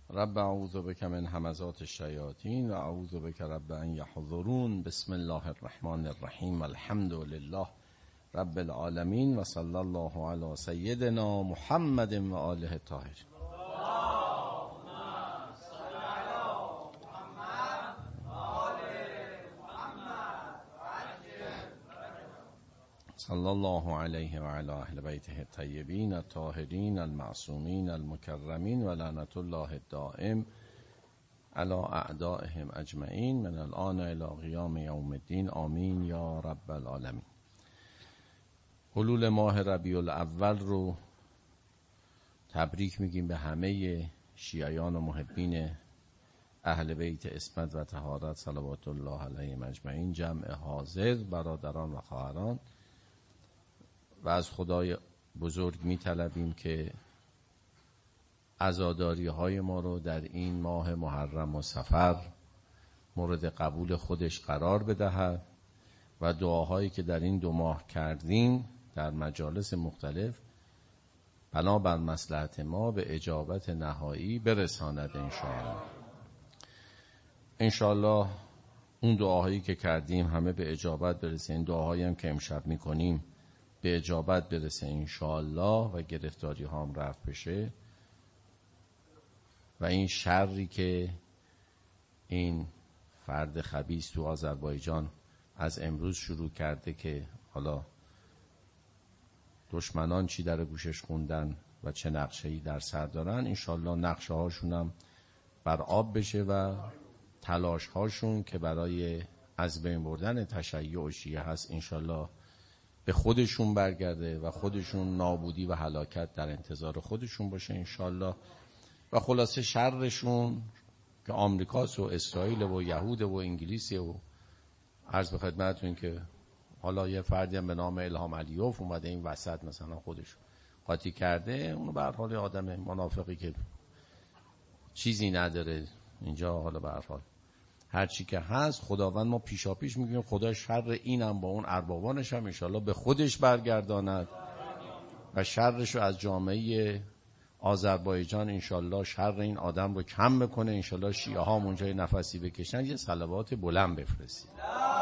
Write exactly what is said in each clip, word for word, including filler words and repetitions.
رب اعوذ بک من همزات الشیاطین و اعوذ بک رب ان یحضرون. بسم الله الرحمن الرحیم. الحمد لله رب العالمین و صلی الله علی سیدنا محمد و آله الطاهرین. صلی الله علیه و علی اهل بیته الطیبین الطاهرین المعصومین المکرمین و لعنت الله الدائم علی اعدائهم اجمعین من الآن الی قیام یوم الدین. آمین یا رب العالمین. حلول ماه ربیع الاول رو تبریک میگیم به همه شیعیان و محبین اهل بیت عصمت و طهارت صلوات الله علیهم اجمعین. جمع حاضر، برادران و خواهران، و از خدای بزرگ می طلبیم که عزاداری های ما رو در این ماه محرم و صفر مورد قبول خودش قرار بدهد و دعاهایی که در این دو ماه کردیم در مجالس مختلف بنابر مصلحت ما به اجابت نهایی برساند انشاءالله. انشاءالله اون دعاهایی که کردیم همه به اجابت برسه. این دعاهایی هم که امشب می کنیم به اجابت برسه انشاءالله و گرفتاری ها هم رفت بشه و این شری که این فرد خبیث تو آذربایجان از امروز شروع کرده که حالا دشمنان چی در گوشش خوندن و چه نقشه‌ای در سر دارن، انشاءالله نقشه هاشون هم بر آب بشه و تلاش هاشون که برای از بین بردن تشیع و شیعه هست انشاءالله به خودشون برگرده و خودشون نابودی و هلاکت در انتظار خودشون باشه انشاءالله. و خلاصه شرشون که آمریکاست و اسرائیل و یهود و انگلیس و عرض به خدمتتون که حالا یه فردی هم به نام الهام علیوف اومده این وسط مثلا خودش قاطی کرده، اونو به هر حال آدم منافقی که چیزی نداره اینجا، حالا به هر حال هر چی که هست خداوند ما پیشا پیش میگیم خدا شر اینم با اون اربابانش هم انشالله به خودش برگرداند و شرش رو از جامعه آذربایجان انشالله شر این آدم رو کم بکنه. انشالله شیعه ها اونجای نفسی بکشن یه صلوات بلند بفرستید.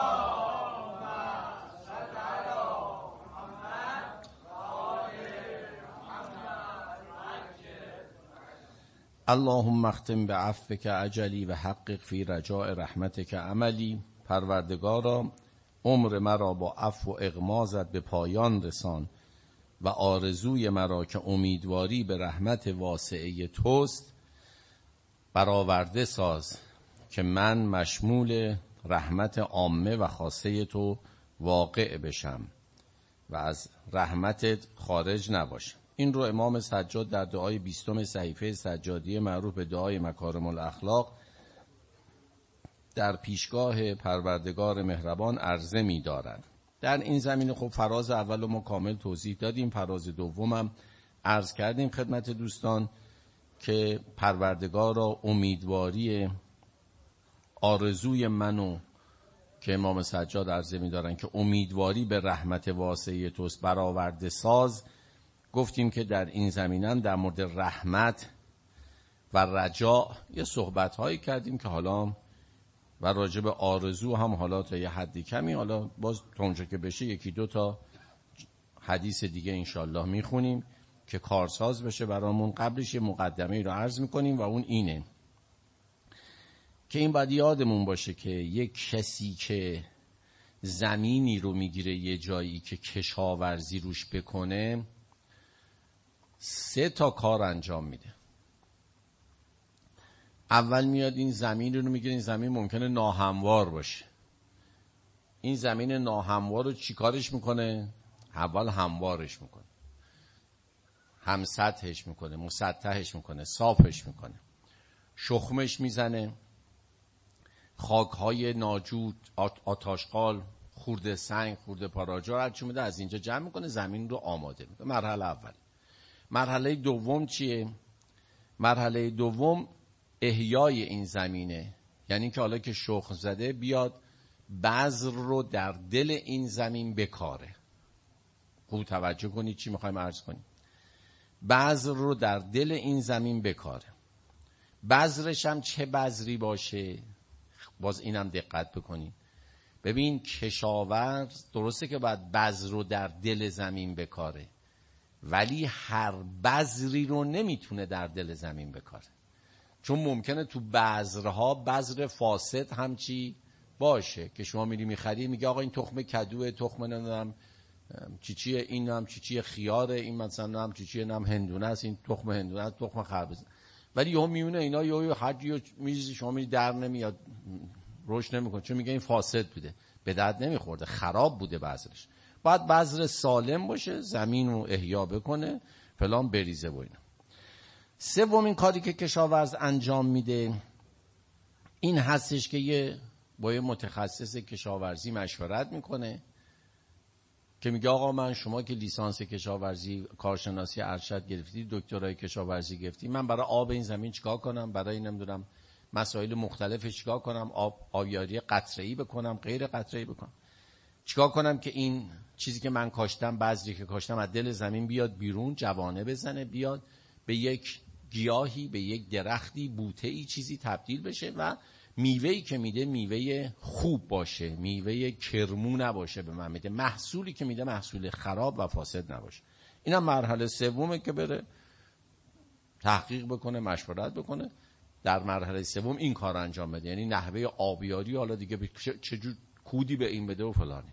اللهم اختم بعفوک اجلی و حقق فی رجاء رحمتک عملی. پروردگارا عمر مرا با عفو و اغمازت به پایان رسان و آرزوی مرا که امیدواری به رحمت واسعه توست برآورده ساز که من مشمول رحمت عامه و خاصه تو واقع بشم و از رحمتت خارج نباشم. این رو امام سجاد در دعای بیستم صحیفه سجادی معروف به دعای مکارم الاخلاق در پیشگاه پروردگار مهربان عرضه می دارد. در این زمینه خب فراز اول ما کامل توضیح دادیم، فراز دومم عرض کردیم خدمت دوستان که پروردگار را امیدواری آرزوی منو که امام سجاد عرضه می دارن که امیدواری به رحمت واسعه توست برآورده ساز. گفتیم که در این زمینه در مورد رحمت و رجاء یه صحبت هایی کردیم که حالا و راجع به آرزو هم حالا تا یه حدی کمی، حالا باز تا اونجا که بشه یکی دو تا حدیث دیگه انشالله میخونیم که کارساز بشه برامون. قبلش یه مقدمه رو عرض میکنیم و اون اینه که این باید یادمون باشه که یک کسی که زمینی رو میگیره یه جایی که کشاورزی روش بکنه سه تا کار انجام میده. اول میاد این زمین رو میگیره، این زمین ممکنه ناهموار باشه. این زمین ناهموار رو چی کارش میکنه؟ اول هموارش میکنه، هم سطحش میکنه، مسطحش میکنه، صافش میکنه، شخمش میزنه، خاکهای ناجور، آتاشقال، خورده سنگ، خورده پاراجا هرچی میده از اینجا جمع میکنه، زمین رو آماده میکنه. مرحله اول. مرحله دوم چیه؟ مرحله دوم احیای این زمینه، یعنی که حالا که شخم زده بیاد بذر رو در دل این زمین بکاره. خوب توجه کنید چی میخوایم عرض کنیم. بذر رو در دل این زمین بکاره. بذرش هم چه بذری باشه، باز اینم دقت بکنید. ببین کشاورز درسته که باید بذر رو در دل زمین بکاره، ولی هر بذری رو نمیتونه در دل زمین بکاره، چون ممکنه تو بذرها بذر فاسد هم چی باشه که شما میری میخری میگه آقا این تخم کدوه، تخم نمیدونم چی چیه، این هم چی چیه خیاره، این مثلا هم چی چیه، هم هندونه است، این تخم هندونه است، تخم خربزه، ولی یهو میونه اینا یهو حجی میز شما میری در نمیاد، روش نمیکنه، چون میگه این فاسد بوده، به درد نمیخورده، خراب بوده بذرش. باید بذر سالم باشه، زمین رو احیا بکنه، فلان بریزه و اینا. سومین کاری که کشاورز انجام میده این هستش که یه با یه متخصص کشاورزی مشورت میکنه که میگه آقا من، شما که لیسانس کشاورزی کارشناسی ارشد گرفتی، دکترای کشاورزی گرفتی، من برای آب این زمین چیکار کنم، برای نمیدونم مسائل مختلف چیکار کنم، آب آبیاری قطره‌ای بکنم، غیر قطره‌ای بکنم، چیکار کنم که این چیزی که من کاشتم، بذری که کاشتم از دل زمین بیاد بیرون، جوانه بزنه، بیاد به یک گیاهی، به یک درختی، بوته‌ای، چیزی تبدیل بشه و میوه‌ای که میده میوه خوب باشه، میوه کرمو نباشه به من میده، محصولی که میده محصول خراب و فاسد نباشه. اینم مرحله سومه که بره تحقیق بکنه، مشورت بکنه، در مرحله سوم این کار انجام بده، یعنی نحوه آبیاری، حالا دیگه چجور کودی به این بده و فلانی.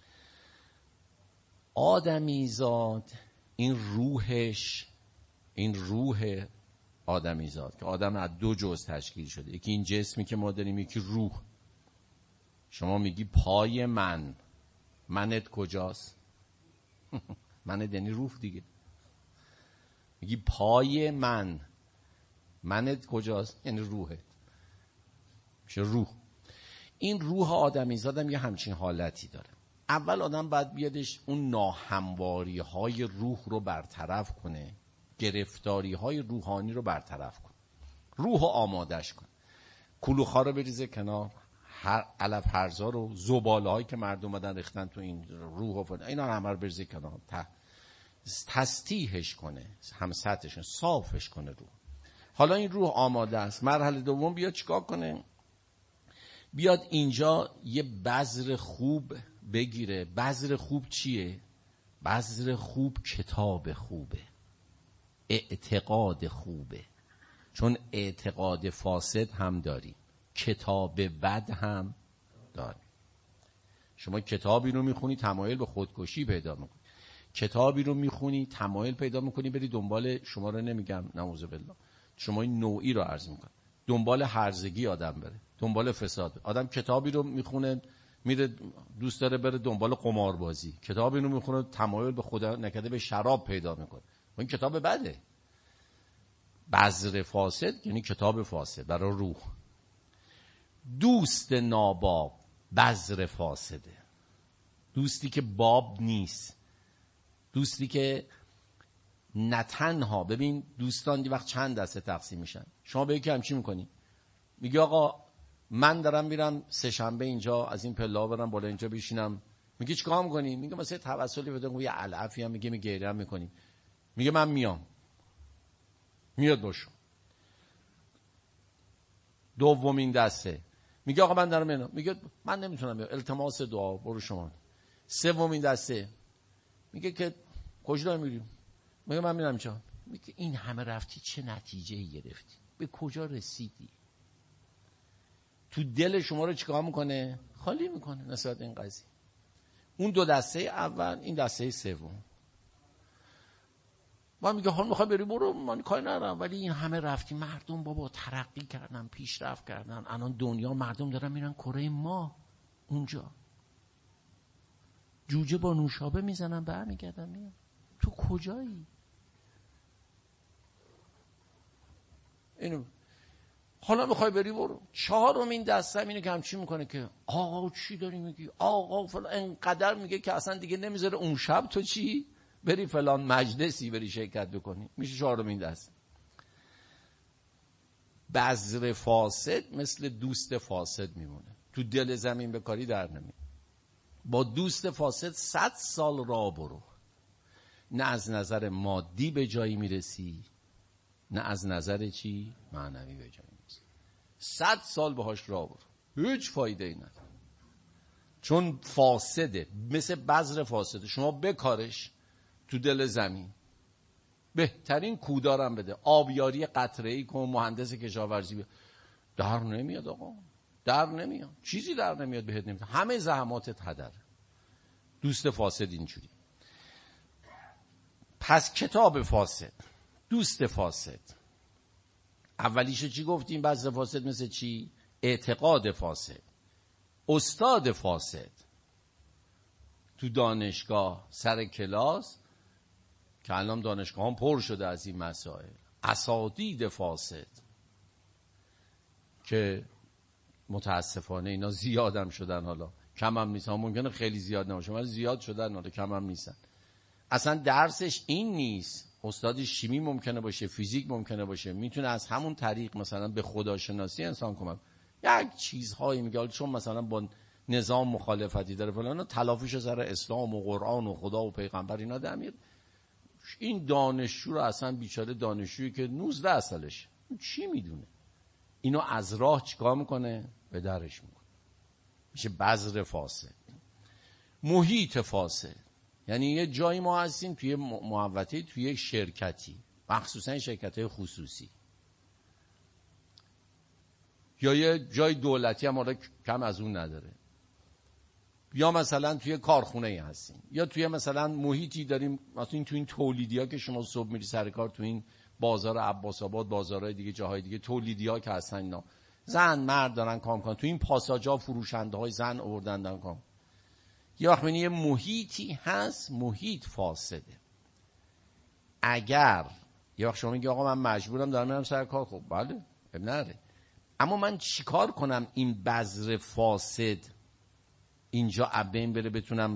آدمیزاد این روحش، این روح آدمیزاد که آدم از دو جزء تشکیل شده، یکی این جسمی که ما داریم، یکی روح. شما میگی پای من، منت کجاست؟ منت یعنی روح دیگه. میگی پای من، منت کجاست؟ یعنی روحت، میشه روح. این روح آدمیزادم یه همچین حالتی داره. اول آدم باید بیادش اون ناهمواری های روح رو برطرف کنه، گرفتاری های روحانی رو برطرف کنه، روح رو آمادش کنه، کلوخا رو بریزه کنار، هر علف هرزا رو، زباله هایی که مردم اومدن ریختن تو این روح و فلان، اینا همه رو بریزه کنار، تسطیحش کنه، هم سطحش صافش کنه روح. حالا این روح آماده است. مرحله دوم بیاد چیکار کنه؟ بیاد اینجا یه بذر خوب بگیره. بذر خوب چیه؟ بذر خوب کتاب خوبه، اعتقاد خوبه، چون اعتقاد فاسد هم داریم، کتاب بد هم داریم. شما کتابی رو میخونی تمایل به خودکشی پیدا میکنی، کتابی رو میخونی تمایل پیدا میکنی بری دنبال، شما رو نمیگم نعوذ بالله، شما این نوعی رو عرض میکنم، دنبال هرزگی آدم بره، دنبال فساد. آدم کتابی رو میخونه میره دوست داره بره دنبال قماربازی، کتابی رو میخونه تمایل به خدا نکرده به شراب پیدا میکنه، این کتاب بده. بذر فاسد یعنی کتاب فاسد برای روح. دوست ناباب بذر فاسده، دوستی که باب نیست، دوستی که نه تنها، ببین دوستان دی وقت چند دسته تقسیم میشن. شما به یکی همچی میکنی، میگه آقا من دارم میرم سه شنبه اینجا از این پلا برم بالا اینجا بشینم، میگه چیکار میکنی؟ میگه مثلا توسلی بده، یه علفی هم میگه میگه هم میکنی، میگه من میام، میاد باشو. دومین دسته میگه آقا من دارم میرم، میگه من نمیتونم بیام، التماس دعا برو شما. سومین دسته میگه که کجا میریم؟ میگه من میرم چا. میگه این همه رفتی چه نتیجه‌ای گرفتی؟ به کجا رسیدی؟ تو دل شما رو چیکار میکنه؟ خالی میکنه نسبت این قضیه. اون دو دسته اول، این دسته سوم. ما میگه حال میخوای بری برو، من کاری ندارم، ولی این همه رفتی، مردم بابا ترقی کردن، پیشرفت کردن، الان دنیا مردم دارن میرن کره ماه، اونجا جوجه با نوشابه میزنن برمیگردن میان. تو کجایی؟ اینو حالا میخوای بری برو. چهارمین دسته اینه که همچی میکنه که آقا چی داری میگی؟ آقا فلان، انقدر میگه که اصلا دیگه نمیذاره اون شب تو چی بری فلان مجلسی بری شرکت بکنی. میشه چهارمین دسته. بذر فاسد مثل دوست فاسد میمونه، تو دل زمین به کاری در نمیاد. با دوست فاسد صد سال راه برو، نه از نظر مادی به جایی میرسی، نه از نظر چی؟ معنوی به جای نیست. صد سال باهاش راه برو، هیچ فایده ای نداره، چون فاسده، مثل بذر فاسده. شما بکارش تو دل زمین، بهترین کودارم بده، آبیاری قطره‌ای کن، مهندس کشاورزی بده، در نمیاد آقا، در نمیاد، چیزی در نمیاد، بهت نمیاد، همه زحماتت هدره. دوست فاسد اینجوری. پس کتاب فاسد، دوست فاسد، اولیشو چی گفتیم؟ بذر فاسد مثل چی؟ اعتقاد فاسد. استاد فاسد تو دانشگاه سر کلاس، که الان دانشگاه هم پر شده از این مسائل. اساتید فاسد که متاسفانه اینا زیادم شدن، حالا کم هم نیستن، ممکنه خیلی زیاد نباشه ولی زیاد شدن، حالا کم هم نیستن. اصلا درسش این نیست، استاد شیمی ممکنه باشه، فیزیک ممکنه باشه، میتونه از همون طریق مثلا به خداشناسی انسان کمک، یک چیزهایی میگه چون مثلا با نظام مخالفتی داره فلان، تلافیش سر اسلام و قرآن و خدا و پیغمبر اینا در میاد. این دانشجو رو اصلا بیچاره دانشجویی که نوزده سالشه چی میدونه، اینو از راه چیکار میکنه؟ به درش میکنه. میشه بذر فاسد. محیط فاسد یعنی یه جایی ما هستیم توی محوطه، توی یک شرکتی، مخصوصا شرکت‌های خصوصی یا یه جای دولتی هم آره کم از اون نداره، یا مثلا توی کارخونه‌ای هستیم، یا توی مثلا محیطی داریم، مثلا این توی این تولیدی‌ها که شما صبح میری سر کار، توی این بازار عباس آباد، بازارهای دیگه، جاهای دیگه، تولیدی‌ها که هستن اینا زن مرد دارن کار می‌کنن، توی این پاساژها فروشنده‌های زن آوردن دارن کار. یه وقت یه محیطی هست، محیط فاسده. اگر یه وقت شما میگی آقا من مجبورم دارم میرم سر کار، خب بله اب نره، اما من چیکار کنم این بذر فاسد اینجا ابین بره، بتونم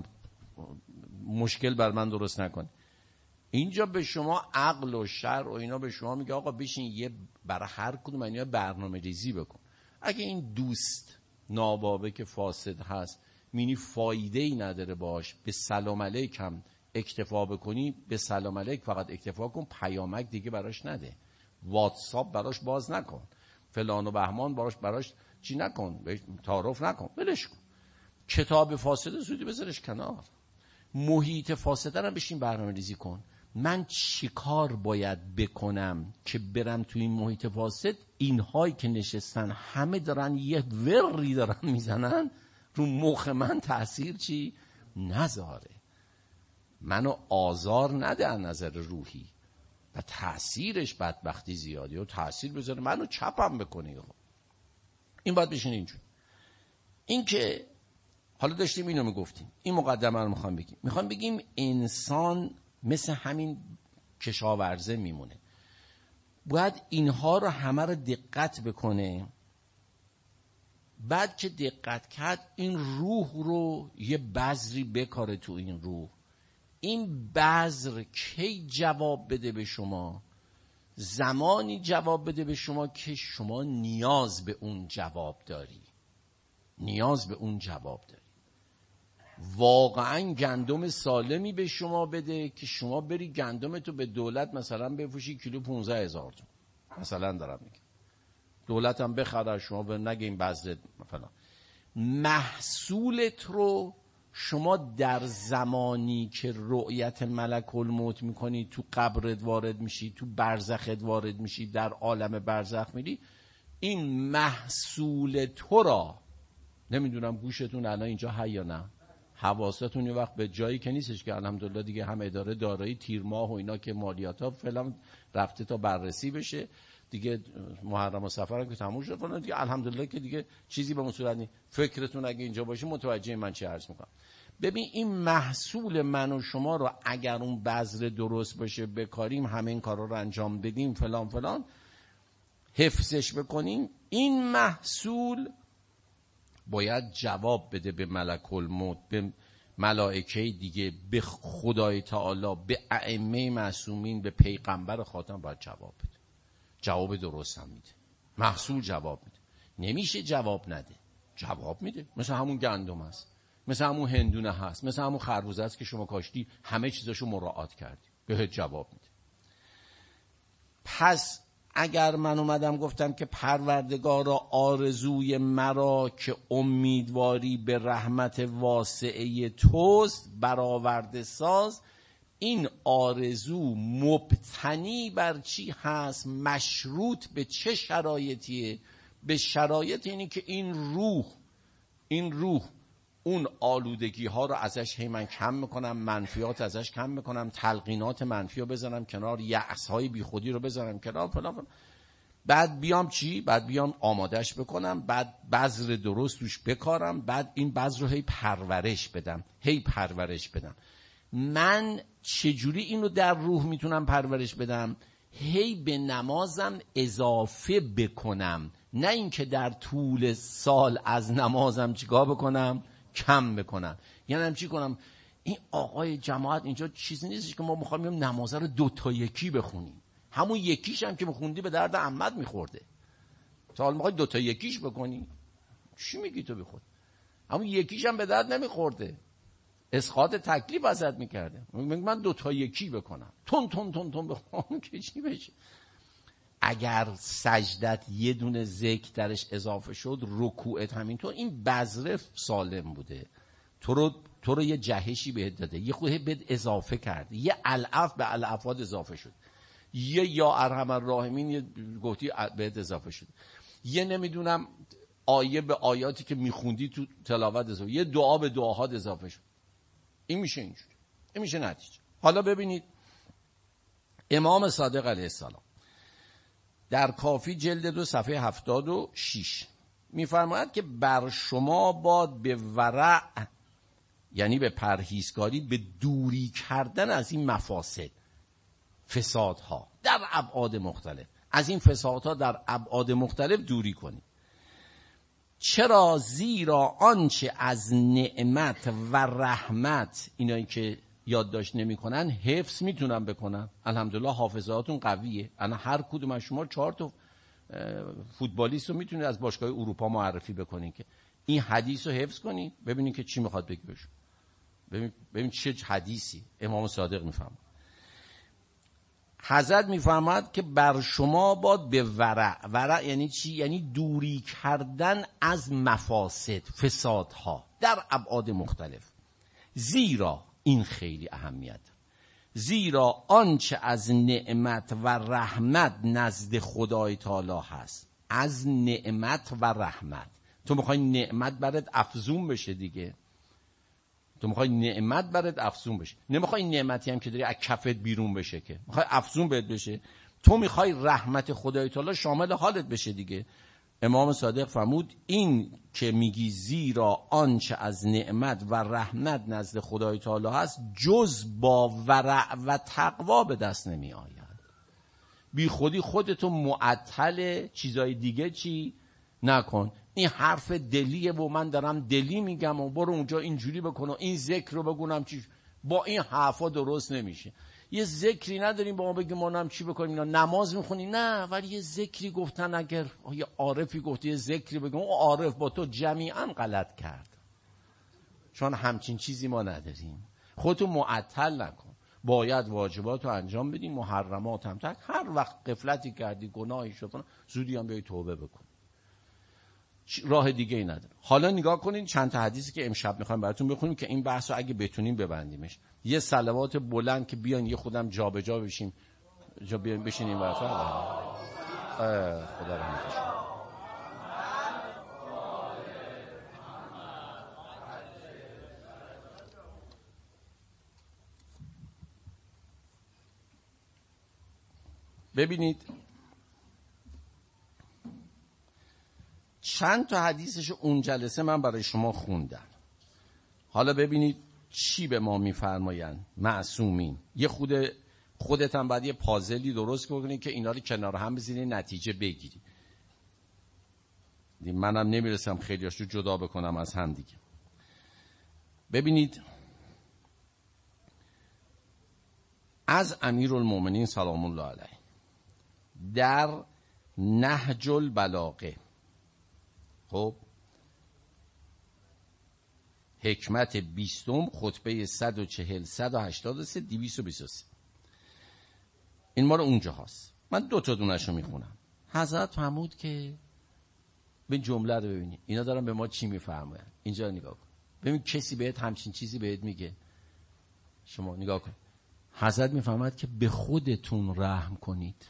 مشکل بر من درست نکنه؟ اینجا به شما عقل و شرع و اینا به شما میگه آقا بشین یه برای هر کدوم اینا برنامه ریزی بکن. اگه این دوست نابابه که فاسد هست مینی فایده ای نداره باش، به سلام علیک هم اکتفا بکنی، به سلام علیک فقط اکتفا کن، پیامک دیگه براش نده، واتساپ براش باز نکن، فلان و بهمان براش براش چی نکن، تعارف نکن، ولش کن. کتاب فاسد زودی بذارش کنار، محیط فاسد رو بشین برنامه ریزی کن. من چی کار باید بکنم که برم توی این محیط فاسد؟ اینهایی که نشستن همه دارن یه وری دارن میزنن رو مخ من، تأثیر چی نذاره، منو آزار نده از نظر روحی و تأثیرش بدبختی زیادی و تأثیر بذاره منو چپم بکنه. این باید بشین اینجور. این که حالا داشتیم اینو میگفتیم، این مقدمه رو میخوام بگیم، میخوام بگیم انسان مثل همین کشاورزه میمونه، باید اینها رو همه رو دقت بکنه. بعد که دقت کرد این روح رو یه بذری بکاره تو این روح. این بذر کی جواب بده به شما؟ زمانی جواب بده به شما که شما نیاز به اون جواب داری، نیاز به اون جواب داری. واقعا گندم سالمی به شما بده که شما بری گندمتو به دولت مثلا بفروشی کیلو پونزده هزار تومان، مثلا دارم میگم، دولت هم بخره، شما به نگه این بذر مثلا. محصولت رو شما در زمانی که رؤیت ملک الموت میکنی، تو قبرت وارد میشی، تو برزخت وارد میشی، در عالم برزخ میری، این محصول تو را، نمیدونم گوشتون الان اینجا هست یا نه، حواستون یه وقت به جایی که نیستش که الحمدلله دیگه هم اداره دارایی تیر ماه و اینا که مالیات ها فعلا رفته تا بررسی بشه دیگه، محرم و سفر هم که تموم شد فلان دیگه الحمدلله که دیگه چیزی به مصورت نیست. فکرتون اگه اینجا باشه متوجه من چی عرض میکنم. ببین این محصول من و شما رو اگر اون بذر درست باشه بکاریم، همه این کارا رو انجام بدیم فلان فلان، حفظش بکنیم، این محصول باید جواب بده به ملک الموت، به ملائکه دیگه، به خدای تعالی، به ائمه معصومین، به پیغمبر خاتم باید جواب بده. جواب درست هم میده، محصول جواب میده. نمیشه جواب نده، جواب میده. مثل همون گندم هست، مثل همون هندونه هست، مثل همون خربوزه هست که شما کاشتی، همه چیزاشو مراعات کردی، بهت جواب میده. پس اگر من اومدم گفتم که پروردگارا آرزوی مرا که امیدواری به رحمت واسعه توست برآورده ساز، این آرزو مبتنی بر چی هست؟ مشروط به چه شرایطیه؟ به شرایط اینی که این روح این روح اون آلودگی ها رو ازش هی من کم میکنم، منفیات ازش کم میکنم، تلقینات منفی رو بزنم کنار، یأس های بی خودی رو بزنم کنار، فلان فلان. بعد بیام چی؟ بعد بیام آمادش بکنم، بعد بذر درست توش بکارم، بعد این بذر رو هی پرورش بدم هی پرورش بدم. من چجوری اینو در روح میتونم پرورش بدم؟ هی به نمازم اضافه بکنم، نه اینکه در طول سال از نمازم چیکار بکنم؟ کم بکنم. یعنی هم چی کنم؟ این آقای جماعت اینجا چیزی نیستش که ما میخوایم نمازه رو دو تا یکی بخونیم، همون یکیش هم که میخوندی به درد عمد میخورده، تا حالا میخوای دو تا یکیش بکنی؟ چی میگی تو بخود؟ همون یکیش هم به درد نمیخورده، اسقاط تکلیف ازت میکرده. من دو تا یکی بکنم، تون تون تون تون بخونم که چی بشه؟ اگر سجدت یه دونه ذکر درش اضافه شد، رکوعت همینطور، این بذره سالم بوده، تو رو تو رو یه جهشی بهت داده، یه خود بهت اضافه کرده، یه الف به الافات اضافه شد، یه یا ارحم الراحمین یه گفتی بهت اضافه شد، یه نمیدونم آیه به آیاتی که میخوندی تو تلاوت اضافه، یه دعا به دعاهات اضافه شد. این میشه اینجوری، این میشه نتیجه. حالا ببینید امام صادق علیه السلام در کافی جلد دو صفحه هفتاد و شش میفرماید که بر شما باد به ورع، یعنی به پرهیزکاری، به دوری کردن از این مفاسد، فسادها در ابعاد مختلف، از این فسادها در ابعاد مختلف دوری کنید. چرا؟ زیرا آنچه از نعمت و رحمت، اینایی که یادداشت نمی‌کنن حفظ میتونن بکنن. الحمدلله حافظه‌هاتون قویه. الان هر کدوم از شما چهار تا فوتبالیست رو میتونید از باشگاه اروپا معرفی بکنین که این حدیث رو حفظ کنین، ببینین که چی میخواد بگه بهشون. ببین ببین چه حدیثی امام صادق میفهمه. حضرت میفرماد که بر شما باد به ورع. ورع یعنی چی؟ یعنی دوری کردن از مفاسد، فسادها در ابعاد مختلف. زیرا این خیلی اهمیت، زیرا آنچه از نعمت و رحمت نزد خدای تعالی هست، از نعمت و رحمت، تو میخوای نعمت برات افزون بشه دیگه، تو میخوای نعمت برات افزون بشه، نمیخوای نعمتی هم که داری از کفت بیرون بشه، که میخوای افزون بهت بشه، تو میخوای رحمت خدای تعالی شامل حالت بشه دیگه. امام صادق فرمود این که میگی زیرا آنچه از نعمت و رحمت نزد خدای تعالی هست جز با ورع و تقوا به دست نمی آید. بی خودی خودتو معطل چیزای دیگه چی نکن. این حرف دلیه و من دارم دلی میگم و برو اونجا اینجوری بکن و این ذکر رو بگونم چی، با این حرفا درست نمیشه. یه ذکری نداریم با ما بگیم ما هم چی بکنیم، اینا نماز میخونی نه، ولی یه ذکری گفتن، اگر یه عارفی گفته یه ذکری بگیم، اون عارف با تو جمیعا غلط کرد، چون همچین چیزی ما نداریم. خودتو معطل نکن، باید واجبات رو انجام بدیم، محرمات هم تک. هر وقت غفلتی کردی گناهی شد زودی هم بیای توبه بکن، راه دیگه ای نداره. حالا نگاه کنین چند تا حدیثی که امشب میخوایم براتون بخونیم که این بحث رو اگه بتونیم ببندیمش. یه صلوات بلند که بیان یه خودم جابجا بشیم، جا بیان بشینیم براتون. خدا رحمتش کنه. ببینید چند تا حدیثش اون جلسه من برای شما خوندم. حالا ببینید چی به ما میفرمایند معصومین. یه خود خودت هم باید یه پازلی درست کنی که اینا رو کنار هم بزنی نتیجه بگیری. منم نمیرسم خیلیاشو جدا بکنم از هم دیگه. ببینید از امیرالمومنین سلام الله علیه در نهج البلاغه، خب حکمت بیستم، خطبه صد و چهل صد و هشتاد و سه دویست و بیست و سه، این ما رو اونجا هست. من دو تا دونش رو میخونم. حضرت فرمود که به جمله رو ببینید، اینا دارن به ما چی میفهمن. اینجا نگاه کن، ببین کسی بهت همچین چیزی بهت میگه، شما نگاه کن. حضرت میفهمد که به خودتون رحم کنید،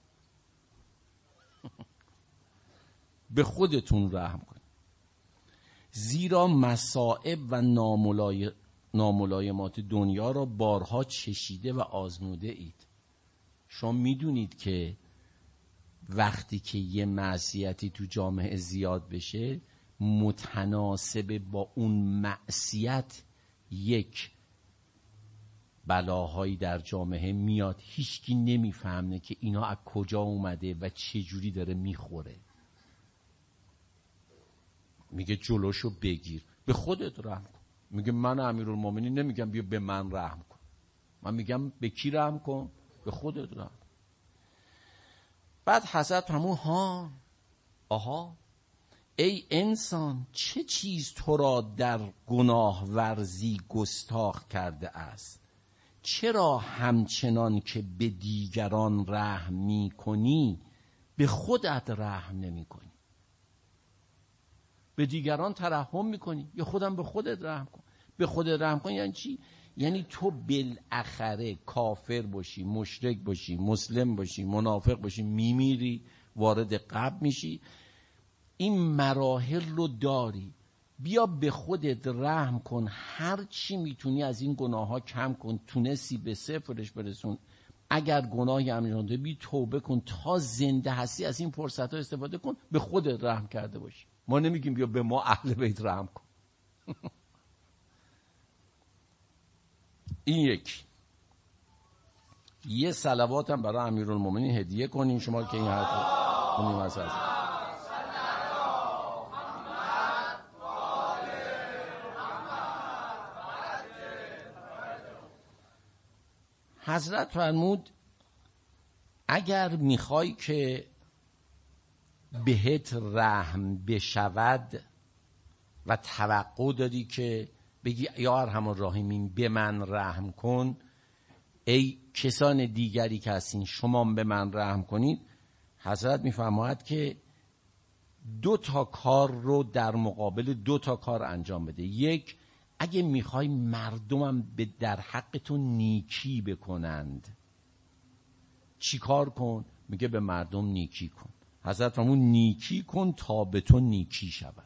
به خودتون رحم کنید، زیرا مصائب و ناملای... ناملایمات دنیا را بارها چشیده و آزموده اید. شما میدونید که وقتی که یه معصیتی تو جامعه زیاد بشه، متناسب با اون معصیت یک بلاهایی در جامعه میاد، هیچکی نمیفهمه که اینا از کجا اومده و چه جوری داره میخوره. میگه جلوشو بگیر، به خودت رحم کن. میگه من امیرالمومنین نمیگم بیا به من رحم کن، من میگم به کی رحم کن؟ به خودت رحم. بعد حضرت همون ها آها ای انسان، چه چیز تو را در گناه ورزی گستاخ کرده است؟ چرا همچنان که به دیگران رحم می کنی به خودت رحم نمی کنی؟ به دیگران ترحم می کنی یا خودم به خودت رحم کن؟ به خودت رحم کن یعنی چی؟ یعنی تو بالاخره کافر باشی، مشرک باشی، مسلم باشی، منافق باشی، میمیری، وارد قبر میشی، این مراحل رو داری. بیا به خودت رحم کن، هر چی میتونی از این گناه ها کم کن، تونستی به صفرش برسون. اگر گناهی انجام دادی توبه کن، تا زنده هستی از این فرصت ها استفاده کن، به خودت رحم کرده باشی. ما نمیگیم بیا به ما اهل بیت رحم کن. این یک یه صلوات هم برای امیرالمومنین هدیه کنین شما که این حرف رو کنیم. از از حضرت فرمود اگر میخوای که بهت رحم بشود و توقع داری که بگی یا ارحم الراحمین به من رحم کن، ای کسان دیگری که هستین شما به من رحم کنید، حضرت میفرماید که دو تا کار رو در مقابل دو تا کار انجام بده. یک، اگه میخوای مردمم به در حقتون نیکی بکنند چی کار کن؟ میگه به مردم نیکی کن. حضرت فرمود نیکی کن تا به تو نیکی شود.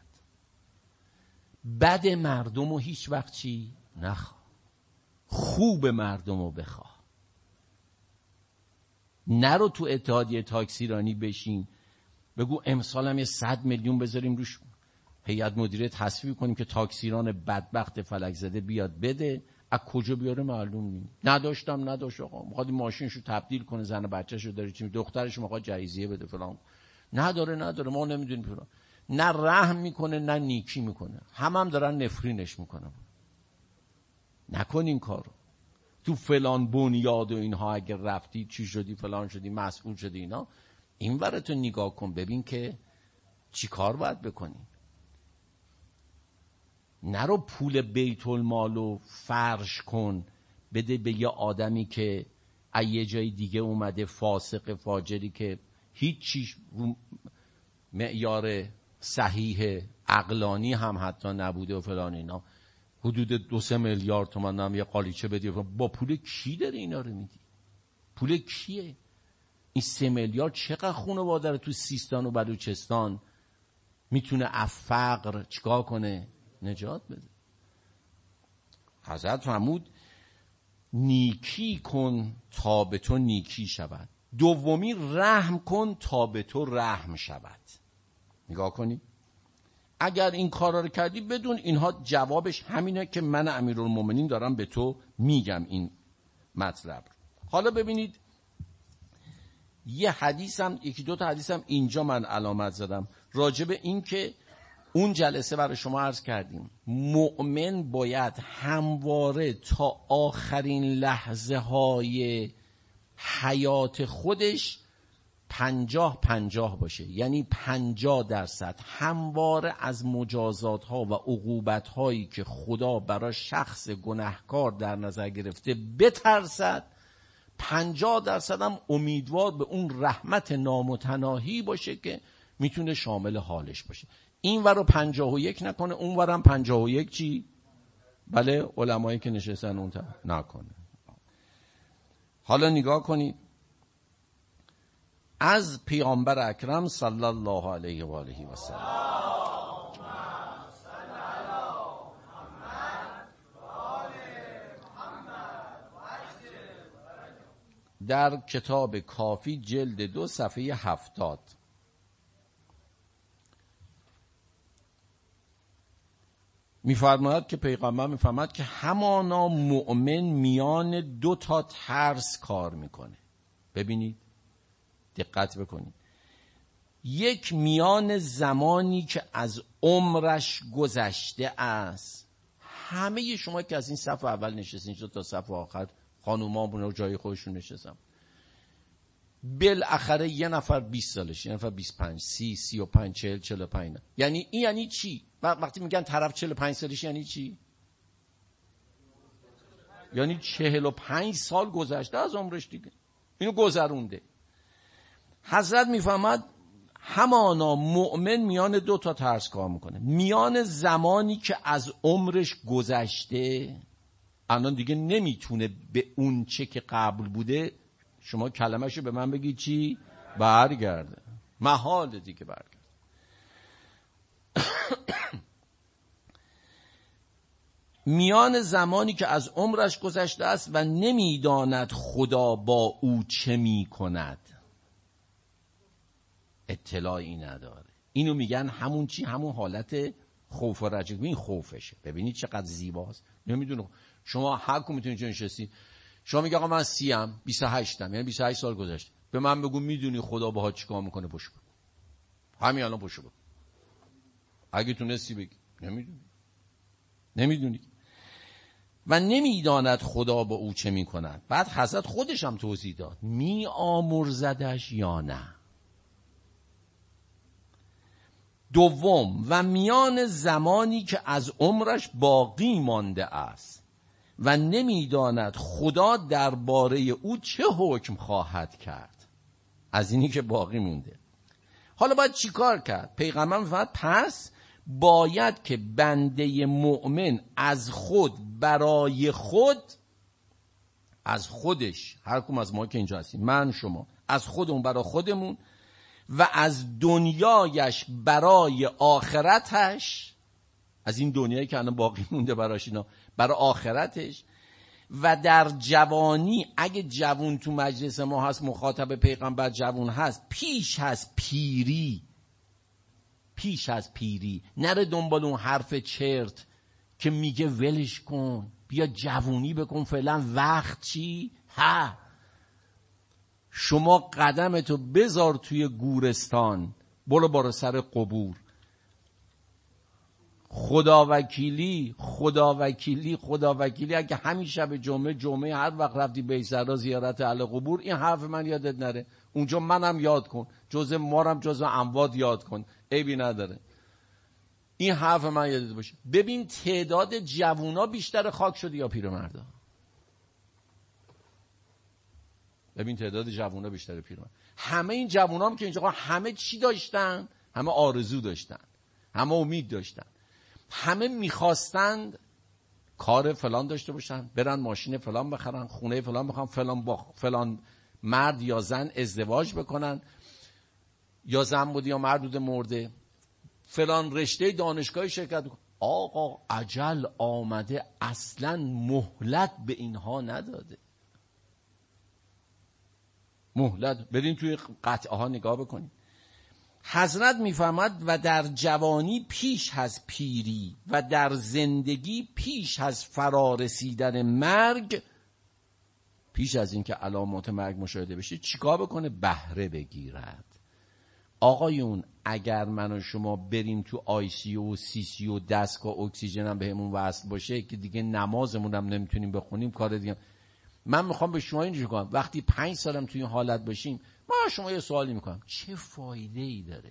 بد مردم رو هیچ وقت چی نخواه، خوب مردم رو بخواه. نرو تو اتحادیه تاکسیرانی بشین بگو امسال هم یه صد میلیون بذاریم روش هیئت مدیره تصویب کنیم که تاکسیران بدبخت فلک زده بیاد بده. از کجا بیاره معلوم نیست. نداشتم نداشت آقا، میخواد ماشینشو تبدیل کنه، زن بچه‌شو داره چی، دخترش میخواد جایزیه بده فلان، نداره نداره ما نمیدونیم فلان. نه رحم میکنه نه نیکی میکنه، هم هم دارن نفرینش میکنن. نکن این کارو. تو فلان بنیاد و اینها اگر رفتی چی شدی فلان شدی مسئول شدی اینا، این ورتو نگاه کن ببین که چی کار باید بکنی. نرو پول بیت المالو فرش کن بده به یه آدمی که از یه جای دیگه اومده، فاسق فاجری که هیچ چیز رو معیار صحیح عقلانی هم حتی نبوده و فلان اینا، حدود دو سه میلیارد تومان هم یه قالیچه بدی. با پول کی داره اینا رو میدی؟ پول کیه؟ این سه میلیارد چقدر خانواده رو تو سیستان و بلوچستان میتونه از فقر چیکار کنه؟ نجات بده. حضرت فرمود نیکی کن تا به تو نیکی شود. دومی رحم کن تا به تو رحم شود. نگاه کنی اگر این کارا رو کردی بدون اینها جوابش همینه که من امیرالمومنین دارم به تو میگم این مطلب. حالا ببینید یه حدیثم یکی دو تا حدیثم اینجا من علامت زدم راجب این که اون جلسه برای شما عرض کردیم مؤمن باید همواره تا آخرین لحظه های حیات خودش پنجاه پنجاه باشه، یعنی پنجاه درصد همواره از مجازات ها و عقوبت هایی که خدا برای شخص گناهکار در نظر گرفته بترسد، پنجاه درصد هم امیدوار به اون رحمت نامتناهی باشه که میتونه شامل حالش باشه. این ور رو پنجاه و یک نکنه، اون ور هم پنجاه و یک چی؟ بله علمایی که نشستن اون طرف نکنه. حالا نگاه کنید از پیامبر اکرم صلی الله علیه و آله و سلم در کتاب کافی جلد دو صفحه هفتاد میفرماید که پیغمبر میفرماید که همانا مؤمن میان دو تا ترس کار میکنه. ببینید دقت بکنید، یک میان زمانی که از عمرش گذشته است. همه شما که از این صف اول نشستین تا صف آخر خانوما رو جای خودشون نشستن، بالاخره یه نفر بیست سالش، یه نفر بیست و پنج، سی، سی و پنج، چهل، چهل و پنج. یعنی این یعنی چی؟ وقتی میگن طرف چهل و پنج سالش یعنی چی؟ یعنی چهل و پنج سال گذشته از عمرش دیگه، اینو گذرونده. حضرت میفهمد همانا مؤمن میان دو تا ترس کار میکنه، میان زمانی که از عمرش گذشته، الان دیگه نمیتونه به اون چه که قبل بوده، شما کلمه‌شو به من بگید چی؟ برگرده، محال دیگه برگرده. میان زمانی که از عمرش گذشته است و نمیداند خدا با او چه میکند، اطلاعی نداره. اینو میگن همون چی؟ همون حالت خوف و رجا. این خوفشه. ببینید چقدر زیباست. نمیدونم شما هر کو میتونید چون نشستی، شما میگه آقا من سی ام، بیست و هشت ام، یعنی بیست و هشت سال گذشته، به من بگو میدونی خدا باهات چیکار میکنه؟ پشو بگو، همین الان پشو بگو. اگه تونستی بگی. نمیدونی نمیدونی و نمیداند خدا با او چه میکند. بعد حضرت خودش هم توضیح داد، می آمرزدش یا نه. دوم، و میان زمانی که از عمرش باقی مانده است و نمیداند خدا درباره او چه حکم خواهد کرد، از اینی که باقی مونده. حالا باید چی کار کرد؟ پیغمبر فرمود پس باید که بنده مؤمن از خود برای خود، از خودش، هر کدوم از ما که اینجا هستیم، من شما، از خودمون برای خودمون و از دنیایش برای آخرتش، از این دنیایی که الان باقی مونده براش، اینا برای آخرتش، و در جوانی، اگه جوون تو مجلس ما هست، مخاطب پیغمبر جوون هست، پیش از پیری، پیش از پیری نره دنبال اون حرف چرت که میگه ولش کن بیا جوونی بکن فعلا، وقت چی؟ ها شما قدمتو بذار توی گورستان، برو برو سر قبور. خدا وکیلی خدا وکیلی خدا وکیلی اگه همین شب جمعه جمعه هر وقت رفتی بیسرا زیارت اهل قبور، این حرف من یادت نره، اونجا منم یاد کن، جزء مارم جزء اموات یاد کن، عیبی نداره، این حرف من یادت باشه. ببین تعداد جوونا بیشتر خاک شده یا پیرمردا؟ ببین تعداد جوونا بیشتر پیرمرد. همه این جوونا هم که اینجا همه چی داشتن؟ همه آرزو داشتن، همه امید داشتن، همه میخواستند کار فلان داشته باشن، برن ماشین فلان بخرن، خونه فلان بخرن، فلان با فلان مرد یا زن ازدواج بکنن، یا زن بود یا مرد بود مرده، فلان رشته دانشگاهی شرکت بکنن. آقا اجل آمده، اصلا مهلت به اینها نداده. مهلت برین توی قطعه ها نگاه بکنید. حضرت میفرماد و در جوانی پیش از پیری و در زندگی پیش از فرارسیدن مرگ، پیش از اینکه علامات مرگ مشاهده بشه، چیکار بکنه؟ بهره بگیرد. آقایون اگر من و شما بریم تو آی سی و سی سی و دستگاه اکسیژن هم بهمون وصل باشه که دیگه نمازمون هم نمیتونیم بخونیم، کار دیگه. من میخوام به شما اینجوری کنم، وقتی پنج سالم توی این حالت باشیم، من شما یه سوالی میکنم، چه فایده ای داره؟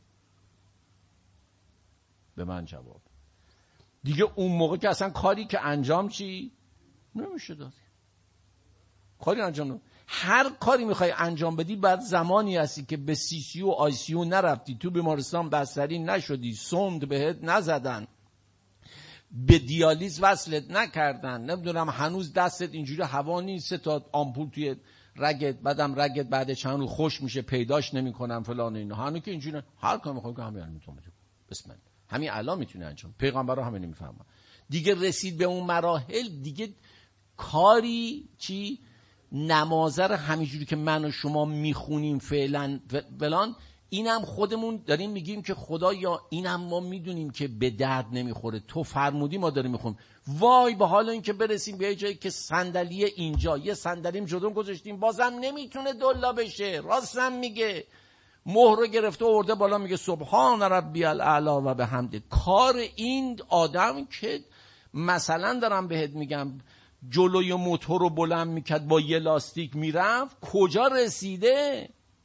به من جواب. دیگه اون موقع که اصلا کاری که انجام چی نمیشه داد. کاری انجام نمیدی. هر کاری میخوای انجام بدی بعد زمانی هستی که به سی سی و آی سی یو نرفتی، تو بیمارستان بستری نشدی، سوند بهت نزدن، به دیالیز وصلت نکردن، نمیدونم هنوز دستت اینجوری هوا نیست، تا آمپول توی رگت، بعدم رگت بعد چند روز خوش میشه پیداش نمیکنن فلان اینا، هنوز که اینجوری هر کاری میخوای که همین میتونه بسم الله همین الان میتونه انجام. پیغمبرا همین نمیفهمن دیگه. رسید به اون مراحل دیگه کاری چی نمازه رو همینجوری که من و شما میخونیم فعلا فلان، اینم خودمون داریم میگیم که خدا یا اینم ما میدونیم که به درد نمیخوره، تو فرمودی ما داریم میخونیم. وای به حال این که برسیم به جایی که صندلی اینجا یه صندلیم جلو گذاشتیم بازم نمیتونه دلا بشه، راستم میگه، مهر رو گرفته و ورده بالا میگه سبحان ربی الاعلی و بحمده. کار این آدم که مثلا دارم بهت میگم جلوی موتور رو بلند میکرد با یه لاستیک میرفت، کجا رسیده؟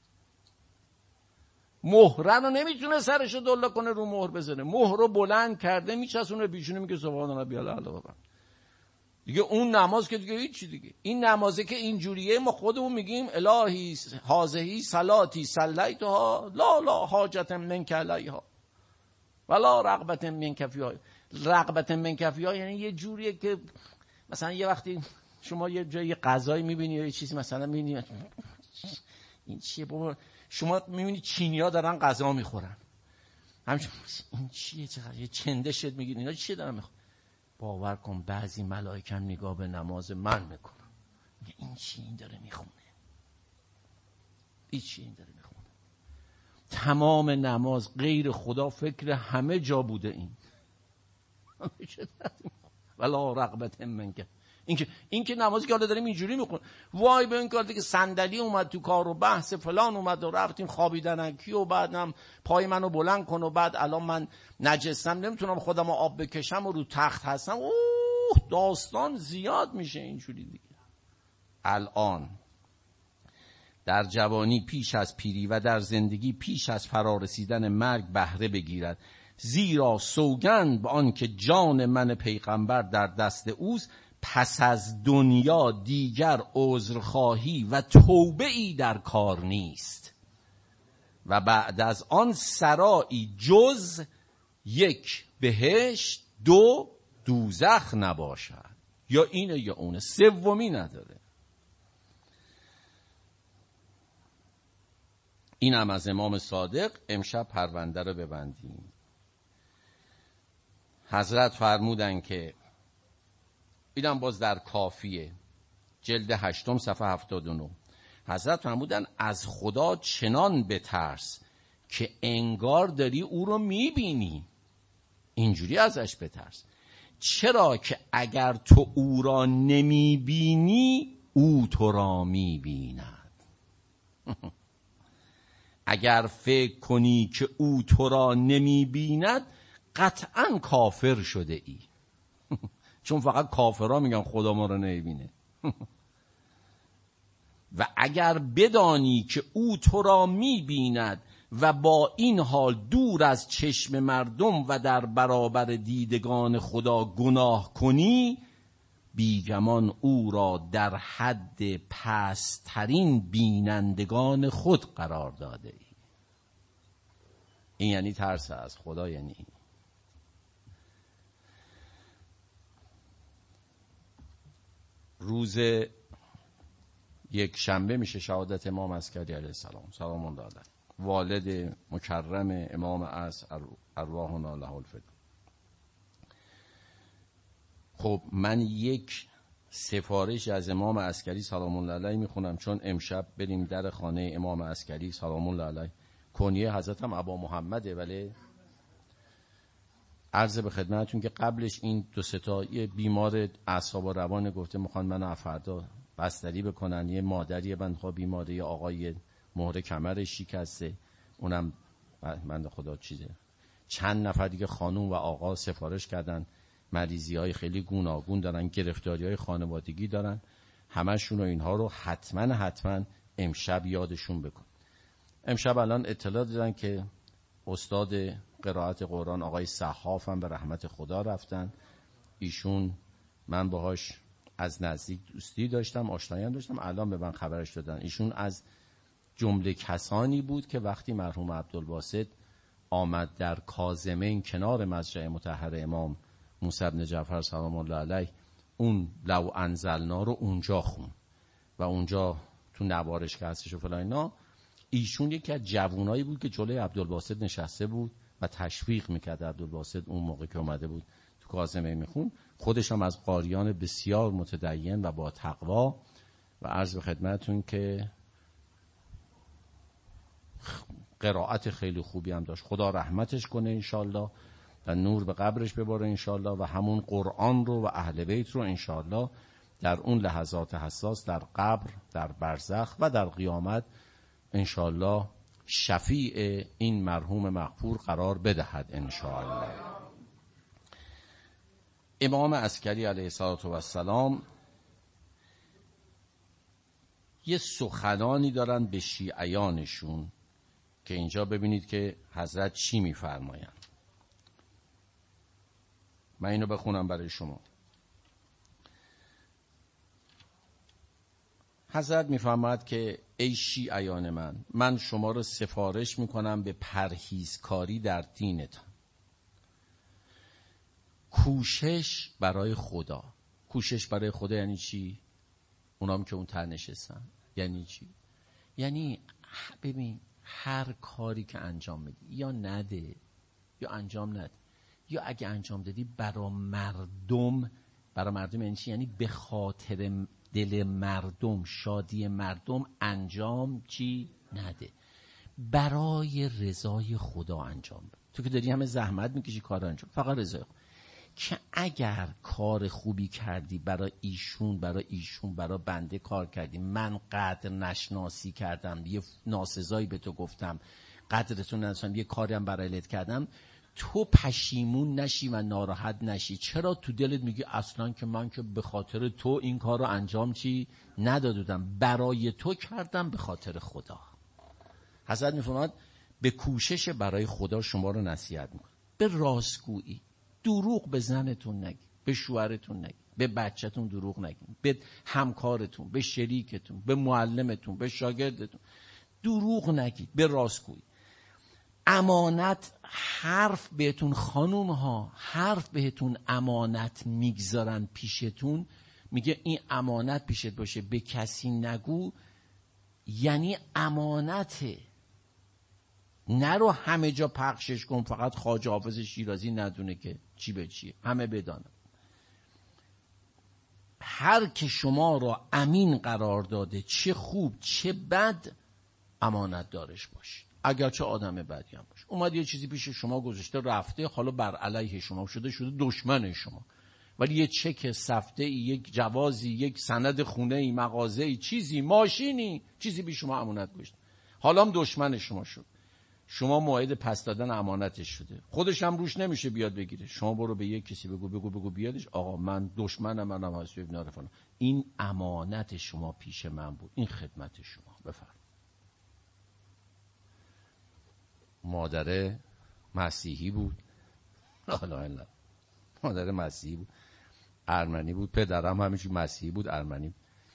مهره رو نمیتونه سرش رو دلا کنه رو مهر بزنه، مهر رو بلند کرده میچسونه بیشونه میگه سبحان ربی الاعلی و بحمده. دیگه اون نماز که دیگه هیچی دیگه. این نمازه که اینجوریه ما خودمون میگیم الهی هذهی صلاتی صلیتها لا لا حاجت منک علیها ولا رغبت منک فیها. رغبت منک فیها یعنی یه جوریه که مثلا یه وقتی شما یه جای یه غذایی میبینی یا یه چیزی مثلا میبینی این چیه بابا، شما میبینی چینی‌ها دارن غذا میخورن، همین این چیه، چقدر یه چندشت میگین اینا چیه دارن میخورن، باور کن بعضی ملائکه نگاه به نماز من میکنن این چی این داره میخونه، این چی این داره میخونه. تمام نماز غیر خدا فکر همه جا بوده این ولا رغبت منک. این که این که نمازی که حالا داریم اینجوری میخونه، وای به این کار که صندلی اومد تو کار و بحث فلان اومد و رفتیم خوابیدن کی و بعدم پای منو بلند کن و بعد الان من نجسم نمیتونم خودمو آب بکشم و رو تخت هستم، اوه داستان زیاد میشه اینجوری دیگه. الان در جوانی پیش از پیری و در زندگی پیش از فرارسیدن مرگ بهره بگیرد، زیرا سوگند به آن که جان من پیغمبر در دست اوست، پس از دنیا دیگر عذرخواهی و توبه ای در کار نیست و بعد از آن سرایی جز یک بهشت دو دوزخ نباشد. یا اینه یا اونه، سومی نداره. اینم از امام صادق. امشب پرونده رو ببندیم. حضرت فرمودن که اینم باز در کافیه جلد هشتم صفحه هفتاد و نه، حضرت فرمودن از خدا چنان بترس که انگار داری او رو میبینی، اینجوری ازش بترس. چرا که اگر تو او را نمیبینی او تو را میبیند. اگر فکر کنی که او تو را نمیبیند قطعا کافر شده ای. چون فقط کافرها میگن خدا ما رو نمیبینه. و اگر بدانی که او تو را میبیند و با این حال دور از چشم مردم و در برابر دیدگان خدا گناه کنی، بیگمان او را در حد پست‌ترین بینندگان خود قرار داده ای. این یعنی ترس از خدا، یعنی این. روز یک شنبه میشه شهادت امام عسکری علیه السلام سلام الله علیه، والد مکرم امام عصر ارواحنا له الفدا. خب من یک سفارش از امام عسکری سلام الله علیه میخونم، چون امشب بریم در خانه امام عسکری سلام الله علیه. کنیه حضرت هم ابا محمده، ولی عرض به خدمتتون که قبلش این دو سه تا بیمار اعصاب و روان گفته میخوان منو فردا بستری بکنن. یه مادری بنده بیماره، آقای مهر کمرش شکسته، اونم بنده خدا چیزه. چند نفر دیگه خانم و آقا سفارش کردن، مریضی های خیلی گوناگون دارن، گرفتاری های خانوادگی دارن. همشون و اینها رو حتما حتما امشب یادشون بکن. امشب الان اطلاع دادن که استاد قرائت قرآن آقای صحاف هم به رحمت خدا رفتن. ایشون من باهاش از نزدیک دوستی داشتم، آشنایی داشتم. الان به من خبرش دادن ایشون از جمله کسانی بود که وقتی مرحوم عبدالباسط آمد در کاظمین کنار مضجع مطهر امام موسی بن جعفر سلام الله علیه اون لو انزلنا رو اونجا خون و اونجا تو نوارش که هستش و فلان اینا، ایشون یکی از جوانایی بود که جلوی عبدالباسط نشسته بود و تشویق میکرد عبدالباسط اون موقع که اومده بود تو کاظمین میخون. خودش هم از قاریان بسیار متدین و با تقوا و عرض به خدمتتون که قرائت خیلی خوبی هم داشت. خدا رحمتش کنه انشالله و نور به قبرش بباره انشالله و همون قرآن رو و اهل بیت رو انشالله در اون لحظات حساس در قبر، در برزخ و در قیامت انشالله شفیع این مرحوم مغفور قرار بدهد انشالله. امام عسکری علیه السلام یه سخنانی دارن به شیعیانشون که اینجا ببینید که حضرت چی میفرمایند. من اینو بخونم برای شما. حضرت میفرماید که ای شیعیان من، من شما رو سفارش میکنم به پرهیزکاری در دینتان، کوشش برای خدا. کوشش برای خدا یعنی چی؟ اونام که اون تر نشستن یعنی چی؟ یعنی ببین هر کاری که انجام بدی یا نده یا انجام نده، یا اگه انجام دادی برای مردم، برای مردم یعنی چی؟ یعنی به خاطر دل مردم، شادی مردم انجام چی نده، برای رضای خدا انجام بده. تو که داری همه زحمت میکشی کار انجام، فقط رضای خدا. که اگر کار خوبی کردی برای ایشون، برای ایشون، برای بنده کار کردی، من قدر نشناسی کردم، یه ناسزایی به تو گفتم، قدرتون نداشتم، یه کاری هم برایت کردم، تو پشیمون نشی و ناراحت نشی. چرا؟ تو دلت میگی اصلا که من که به خاطر تو این کار رو انجام چی ندادم، برای تو کردم، به خاطر خدا. حضرت میفرماد به کوشش برای خدا شما رو نصیحت میکنم، به راستگویی، دروغ به زنتون نگید، به شوهرتون نگید، به بچه‌تون دروغ نگید، به همکارتون، به شریکتون، به معلمتون، به شاگردتون دروغ نگید، به راستگویی. امانت، حرف بهتون خانوم ها، حرف بهتون امانت میگذارن پیشتون، میگه این امانت پیشت باشه به کسی نگو، یعنی امانته. نرو همه جا پخشش کن فقط خواجه حافظ شیرازی ندونه که چی به چیه، همه بدانن. هر که شما را امین قرار داده، چه خوب چه بد، امانت دارش باشید، اگرچه آدم بدی هم باشه. اومد یه چیزی پیش شما گذاشته رفته، حالا بر علیه شما شده، شده دشمن شما، ولی یه چک سفته ای، یک جوازی، یک سند خونه ای، مغازه ای، چیزی، ماشینی، چیزی بی شما امانت گذاشته، حالا هم دشمن شما شد. شما موعد پس دادن امانتش شده، خودش هم روش نمیشه بیاد بگیره. شما برو به یک کسی بگو بگو بگو بیادش، آقا من دشمنم، منم هست ابن عرفان، این امانت شما پیش من بود، این خدمت شما. بفرم. مادر مسیحی بود، نه مادر مسیحی بود، ارمنی بود، پدرم همیشه مسیحی بود، ارمنی.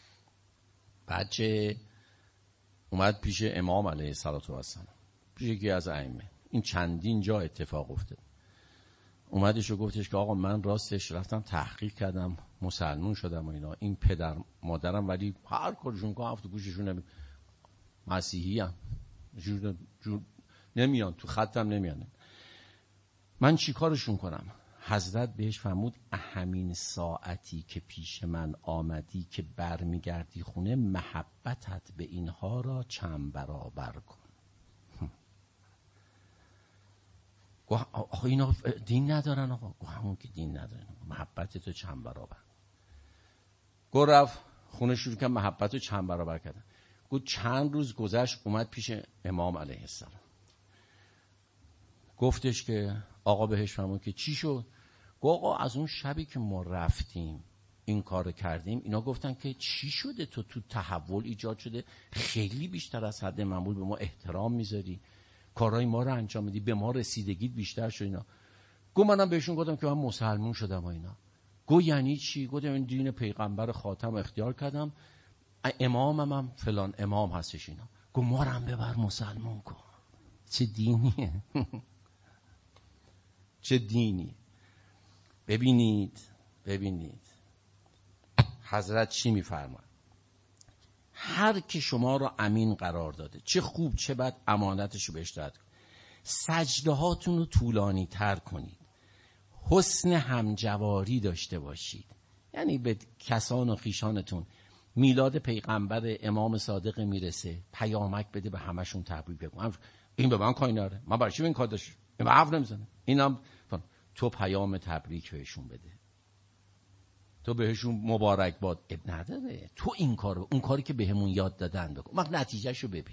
بچه اومد پیش امام علیه السلام، پیش یکی از ائمه. این چندین جا اتفاق افتاد. اومدش و گفتش که آقا من راستش رفتم تحقیق کردم، مسلمون شدم و اینا، این پدر مادرم ولی هر کارشون کنم هفت گوششون نمی مسیحی هم جور جور نمیان، تو خطم نمیان، من چی کارشون کنم؟ حضرت بهش فرمود همین ساعتی که پیش من آمدی که برمیگردی خونه، محبتت به اینها را چند برابر کن. آقا اینا دین ندارن، آقا همون که دین ندارن، محبت تو چند برابر. گو رفت خونه، شروع کرد محبت رو چند برابر کردن. گو چند روز گذشت، اومد پیش امام علیه السلام، گفتش که آقا بهش فرمود که چی شد؟ گو آقا از اون شبی که ما رفتیم این کار کردیم، اینا گفتن که چی شده تو تو تحول ایجاد شده، خیلی بیشتر از حد معمول به ما احترام میذاری، کارهای ما رو انجام میدی، به ما رسیدگیت بیشتر شد اینا. گو منم بهشون گفتم که من مسلمون شدم و اینا. گو یعنی چی؟ گفتم این دین پیغمبر خاتم اختیار کردم، امامم هم فلان امام هستش اینا. گو ما رو هم ببر مسلمون کن. چه دینیه؟ چه دینی؟ ببینید ببینید حضرت چی میفرماید؟ هر کی شما را امین قرار داده، چه خوب چه بد، امانتشو بهش داد. سجده هاتون رو طولانی تر کنید، حسن همجواری داشته باشید، یعنی به کسان و خیشانتون میلاد پیغمبر امام صادق میرسه، پیامک بده به همشون تبریک بگو. این به من کاری نداره، من برای چی این کار داشت؟ این به حرف نمیزنه. اینم تو پیام تبریک بهشون بده، تو بهشون مبارک باد. اب نداره تو این کارو، اون کاری که بهمون یاد دادن بگو، ما نتیجهشو ببین.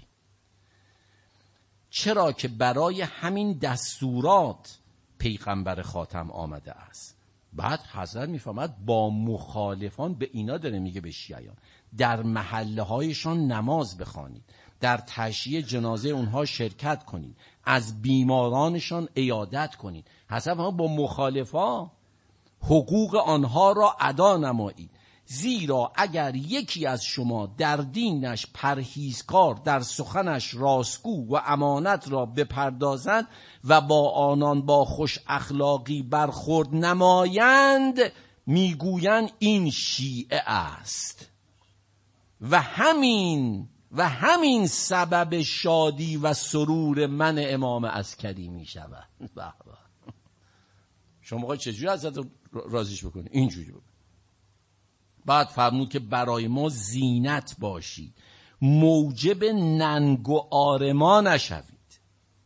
چرا که برای همین دستورات پیغمبر خاتم آمده است. بعد حضرت میفهمد با مخالفان، به اینا داره میگه به شیعیان، در محله هایشان نماز بخوانید، در تشییع جنازه اونها شرکت کنید، از بیمارانشان عیادت کنید. حضرت با مخالفان حقوق آنها را ادا نمایید، زیرا اگر یکی از شما در دینش پرهیزکار، در سخنش راستگو و امانت را بپردازند و با آنان با خوش اخلاقی برخورد نمایند، میگویند این شیعه است و همین و همین سبب شادی و سرور من امام عسکری می شود. شما آقای چجوری حضرت راضیش بکنید؟ اینجوری بکنید. بعد فرمود که برای ما زینت باشید، موجب ننگ و عار ما نشوید،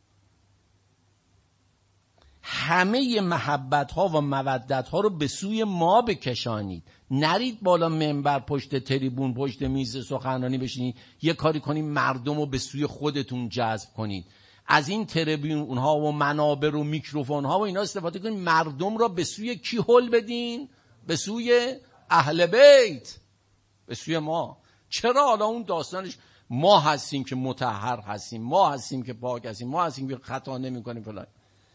همه محبت ها و مودت ها رو به سوی ما بکشانید، نرید بالا منبر پشت تریبون پشت میز سخنرانی بشینید یه کاری کنید مردم رو به سوی خودتون جذب کنید، از این تریبون ها و منابر و میکروفون ها و اینا استفاده کنید، مردم را به سوی کی هل بدین؟ به سوی اهل بیت، به سوی ما. چرا حالا اون داستانش ما هستیم که مطهر هستیم، ما هستیم که پاک هستیم، ما هستیم که خطا نمی کنیم فلان.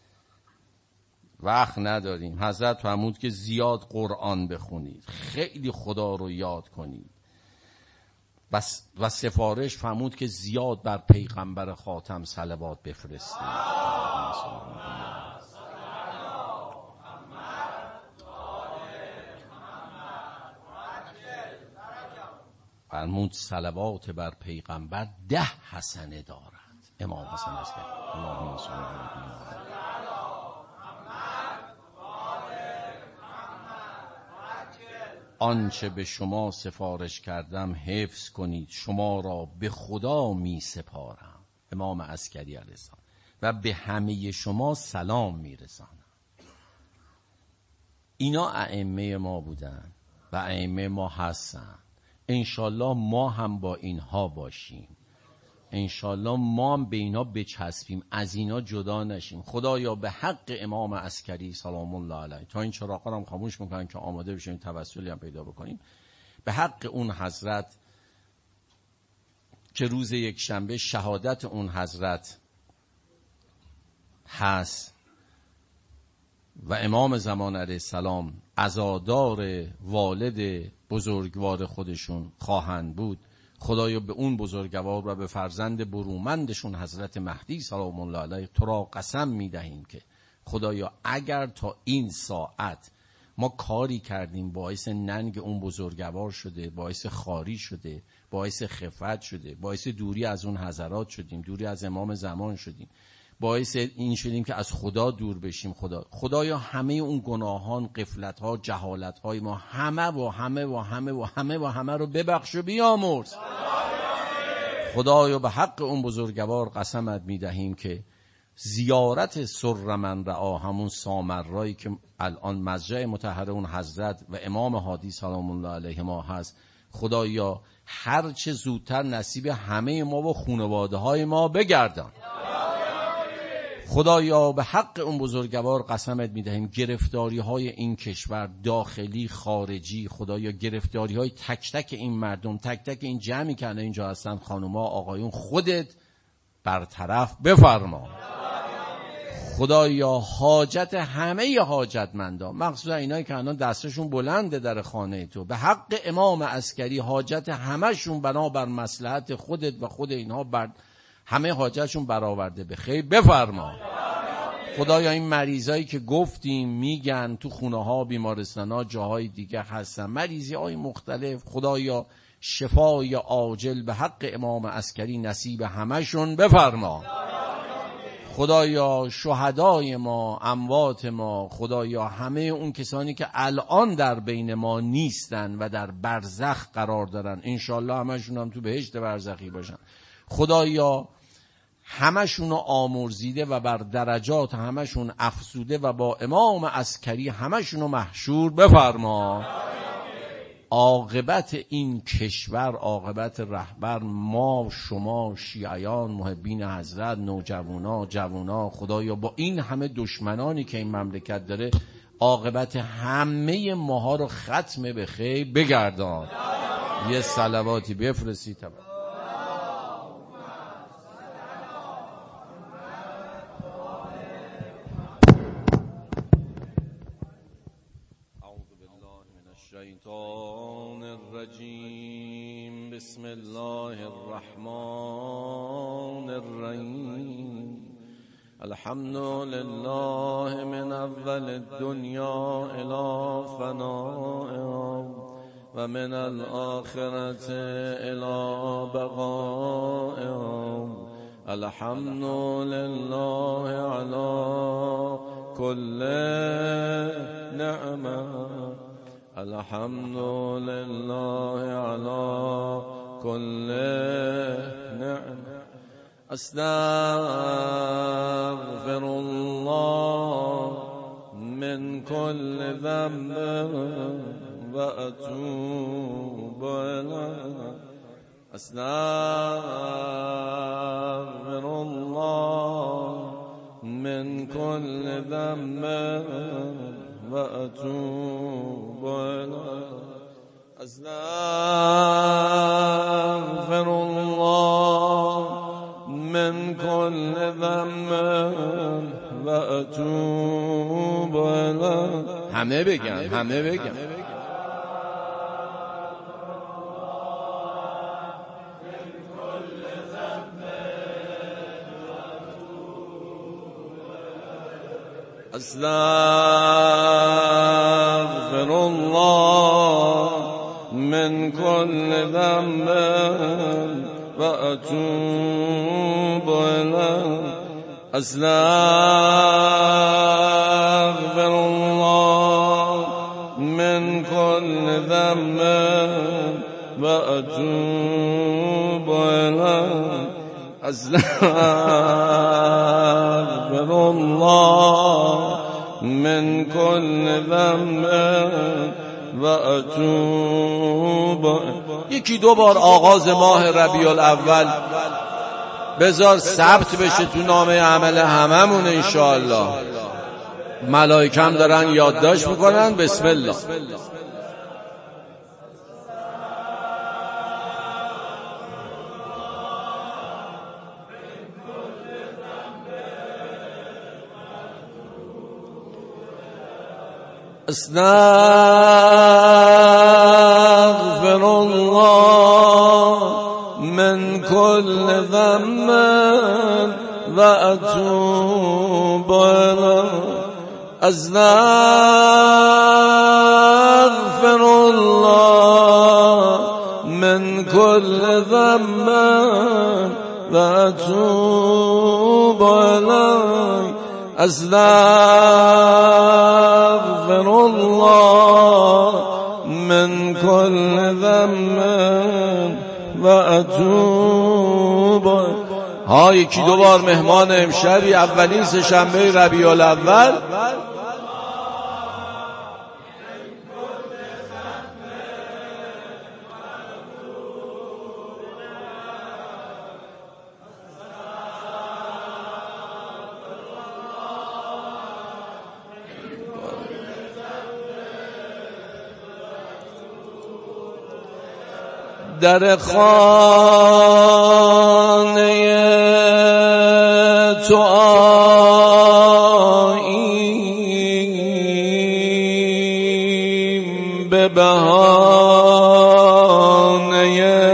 وقت نداریم. حضرت فرمود که زیاد قرآن بخونید، خیلی خدا رو یاد کنید، بس و سفارش فرمود که زیاد بر پیغمبر خاتم صلوات بفرستید. فرمود صلوات بر پیغمبر ده حسنه دارد. امام حسن است. اللهم صل علی محمد. آنچه به شما سفارش کردم حفظ کنید، شما را به خدا می سپارم. امام عسکری علیه السلام. و به همه شما سلام می رسانم. اینا ائمه ما بودن و ائمه ما هستن. انشالله ما هم با اینها باشیم، انشالله ما هم به اینا بچسبیم، از اینا جدا نشیم. خدایا به حق امام عسکری سلام الله علیه، تا این چراغا هم خاموش میکنن که آماده بشیم توسلی هم پیدا بکنیم، به حق اون حضرت که روز یک شنبه شهادت اون حضرت هست و امام زمان علیه السلام عزادار والد بزرگوار خودشون خواهند بود. خدایا به اون بزرگوار و به فرزند برومندشون حضرت مهدی سلام الله علیه تو را قسم میدهیم که خدایا اگر تا این ساعت ما کاری کردیم باعث ننگ اون بزرگوار شده، باعث خاری شده، باعث خفت شده، باعث دوری از اون حضرات شدیم، دوری از امام زمان شدیم، باعث این شدیم که از خدا دور بشیم، خدا خدایا همه اون گناهان، غفلت‌ها، جهالت‌های ما همه و همه و همه و همه و همه رو ببخش و بیامرز. خدایا به حق اون بزرگوار قسمت میدهیم که زیارت سر من رعا، همون سامرایی که الان مضجع مطهر اون حضرت و امام هادی سلام الله علیه ما هست، خدایا هر چه زودتر نصیب همه ما و خانواده های ما بگردان. خدایا به حق اون بزرگوار قسمت میدهیم گرفتاری های این کشور، داخلی خارجی، خدایا گرفتاری های تک تک این مردم، تک تک این جمعی که اینجا هستن، خانوما آقایون، خودت برطرف بفرما. خدایا حاجت همه حاجتمندان، مخصوصا اینایی که الان دستشون بلنده در خانه تو، به حق امام عسکری حاجت همهشون بنابر مصلحت خودت و خود اینها بر همه حاجتشون برآورده به خیر بفرما. خدایا این مریضایی که گفتیم میگن تو خونه ها، بیمارستان ها، جاهای دیگه هستن، مریضی های مختلف، خدایا شفای عاجل به حق امام عسکری نصیب همهشون بفرما. خدایا شهدای ما، اموات ما، خدایا همه اون کسانی که الان در بین ما نیستن و در برزخ قرار دارن، انشالله همشون هم تو بهشت برزخی باشن. خدایا همشون رو آمرزیده و بر درجات همشون افزوده و با امام عسکری همشون رو محشور بفرما. عاقبت این کشور، عاقبت رهبر، ما شما شیعیان محبین حضرت، نوجوانا، جوانا، خدایا با این همه دشمنانی که این مملکت داره، عاقبت همه ماها رو ختم به خیر بگردان. یه صلواتی بفرستی تبا. الشیطان الرجیم. بسم الله الرحمن الرحیم. الحمد لله من اول الدنیا الى فنائها و من الآخرة الى بقائها. الحمد لله على كل نعمة. الحمد لله على كل نعمة. استغفر الله من كل ذنب وأتوب إليه. استغفر الله من كل ذنب وأتوب إليه. أستغفر الله من كل ذنب وأتوب إليه. همه بگن، همه بگن. استغفر الله من كل ذنب وأتوب إليه. استغفر الله من كل ذنب وأتوب إليه. استغفر الله من كل ذنب و اتوب. یکی دو بار آغاز ماه ربیع الاول بذار ثبت بشه تو نامه عمل هممون انشاءالله. ملائکه هم دارن یادداشت میکنن. بسم الله. استغفر الله من كل ذنب و اتوب إليه. استغفر الله من كل ذنب و اتوب إليه. استغفر الله من كل ذنب و اتوب. ها یکی دو بار مهمان امشبی اولین سه شنبه ربیع الاول در خانه تو به بهانه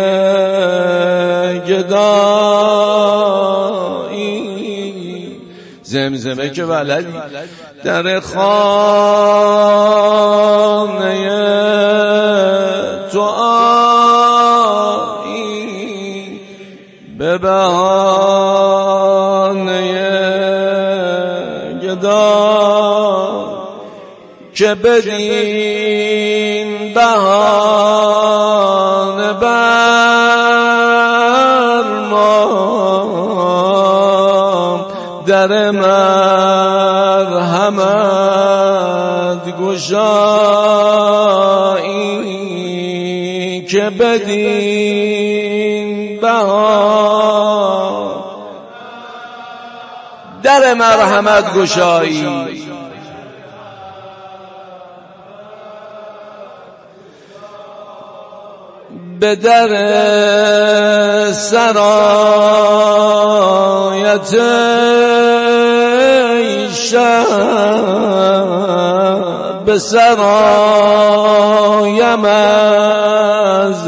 گدایی. زمزمه که بلدی در خانه تو آیی، به بهانه گدایی که بدین بهانه بر ما در مرحمت گشایی، که بدین بهانه در مرحمت گشایی. به در سرایت شب به سرایم از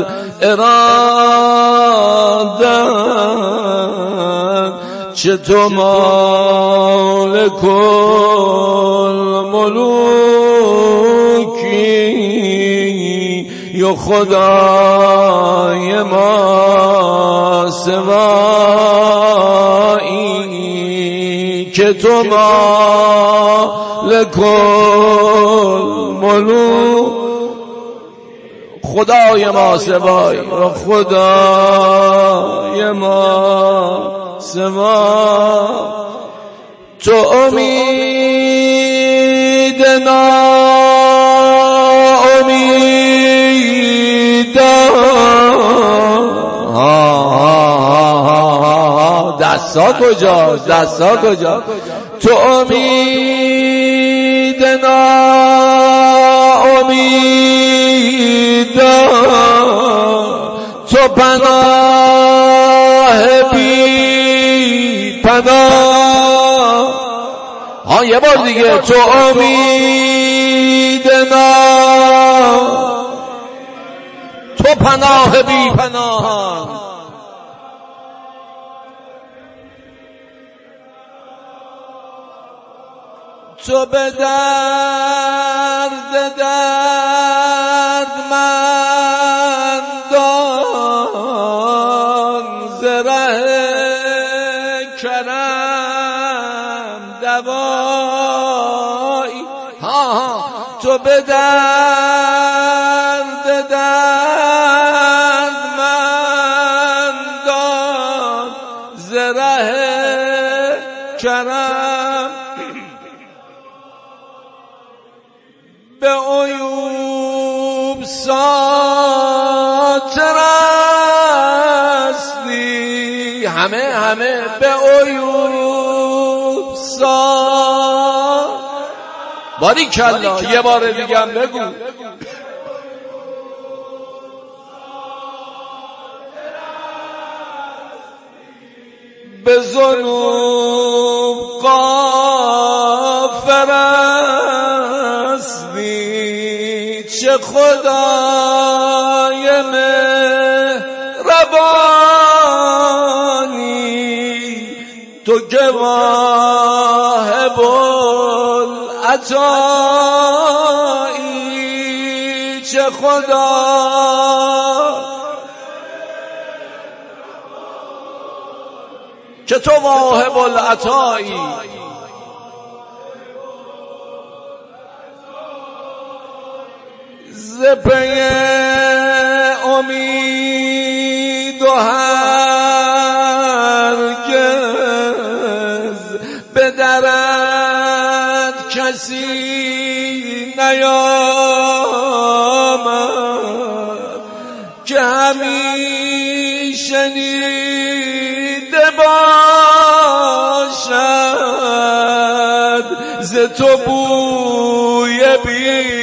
ارادت، چه تو مالک الملوکی یا خدای ما سوایی، که تو مالک الملوک خدای ما سوایی و خدای ما سوا. تو امید ناامیدان، دستا کجا دستا کجا تو امید ناامیدان، تو پناه بی پناه. ها یه بار دیگه تو امید ناامیدان، تو پناه بی پناه. تو به درد دردمندان ز ره کرم دوایی. ها ها تو به درد دردمندان ز ره کرم به عیوب ساتر هستی، همه همه به عیوب ساتر. باریکلا یه بار دیگه هم بگو. به ذنوب غافر هستی، چه خدای مهربانی، تو که واهب العطایی، چه خدا که تو واهب العطایی. ز پی امید و هرگز به درد کسی نیامد، که همیشه نیده باشد ز تو بوی بی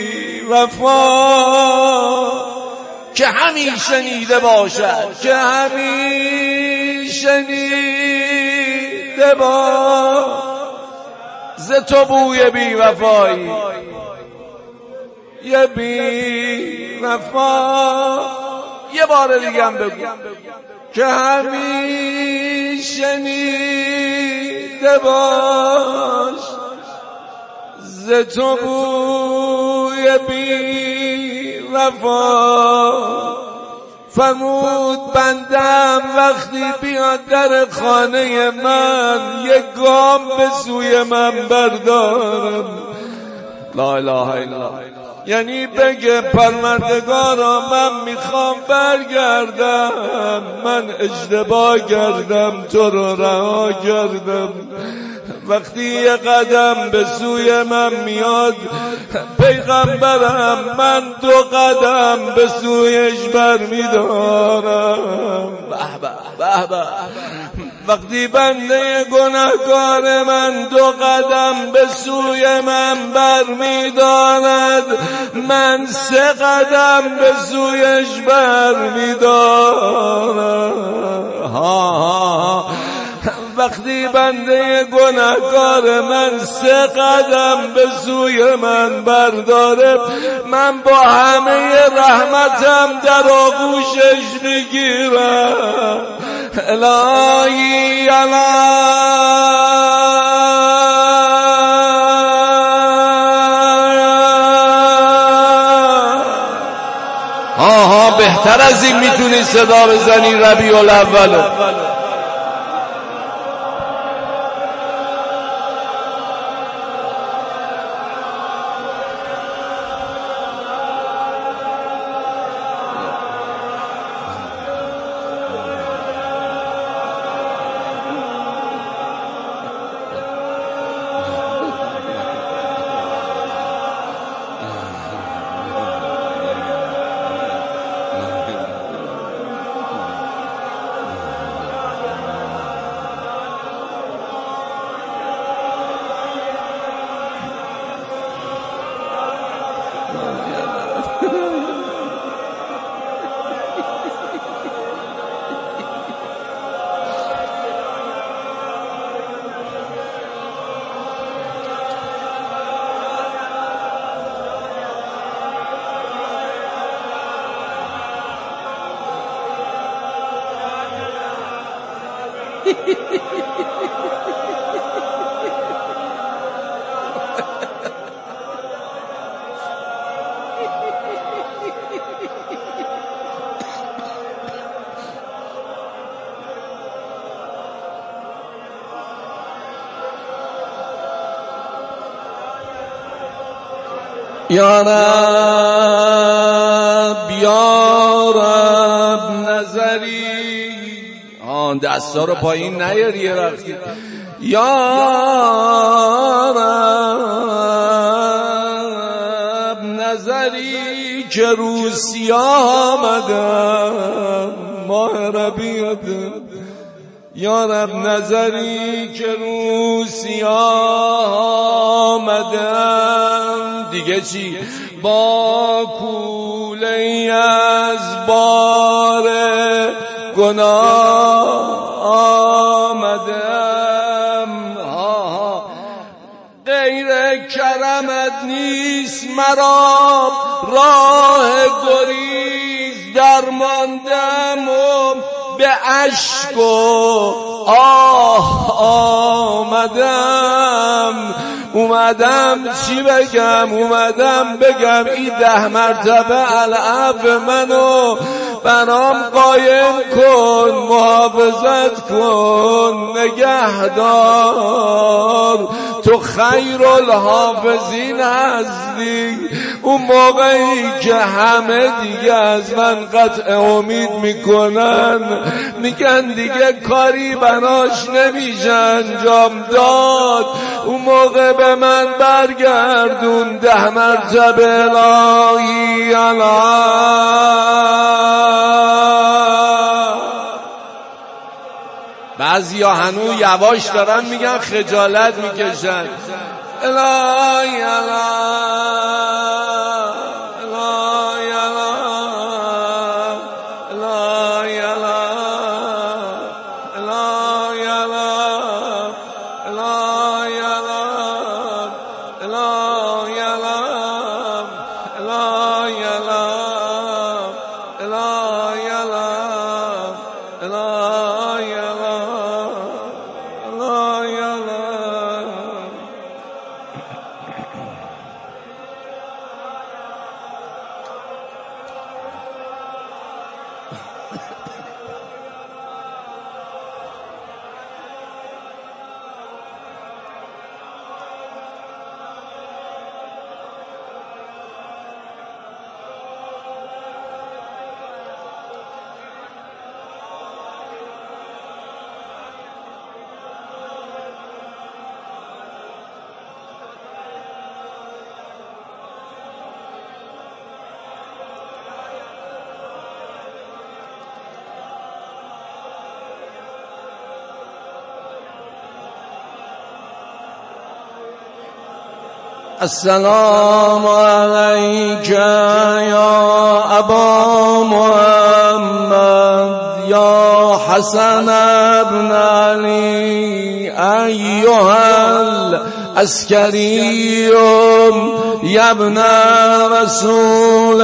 وفا، که همیشه نیده باشد، که همیشه نیده باشد ز تو بوی بی وفایی. یه بی وفا. یه بار دیگه هم بگو که همیشه نیده باش ز تو بوی بی وفا. فرمود بندم وقتی بیاد در خانه من یک گام به سوی من بردارم. لا اله الا الله، یعنی بگه پروردگارا من میخوام برگردم، من اشتباه کردم، تو رو رها کردم. وقتی یه قدم به سوی من میاد پیغمبرم، من دو قدم به سویش برمیدارم. به به به به. وقتی بنده گناهکار من دو قدم به سوی من برمیدارد، من سه قدم به سویش برمیدارم. ها ها. وقتی بنده گناهکار من سه قدم به سوی من برداره، من با همه رحمتم در آغوشش میگیرم. الهی آها بهتر از این میتونی صدا بزنی ربیع الاول. یا رب یا رب نظری. آن دستا رو پایین نیاری یه وقتی. یا رب نظری که رو سیاه آمدم ماه ربیع. یا رب نظری که رو سیاه آمدم، دیگه چی؟ با کوله از بار گناه آمدم. ها غیر کرمت نیست مرا راه گریز، درماندم و به اشک و آه آمدم. اومدم چی بگم؟ اومدم بگم این ده مرتبه العفو منو برام قایم کن، محافظت کن، نگهدار. تو خیر الحافظین هستی. اون موقعی که همه دیگه از من قطع امید میکنن، میگن دیگه کاری بناش نمیشه انجام داد، اون موقع به من برگردون ده مرتبه الهی الله. بعضی ها هنوز یواش دارن میگن خجالت میکشن. الهی الله السلام عليك يا أبا محمد يا حسن ابن علي أيها العسكري يا ابن رسول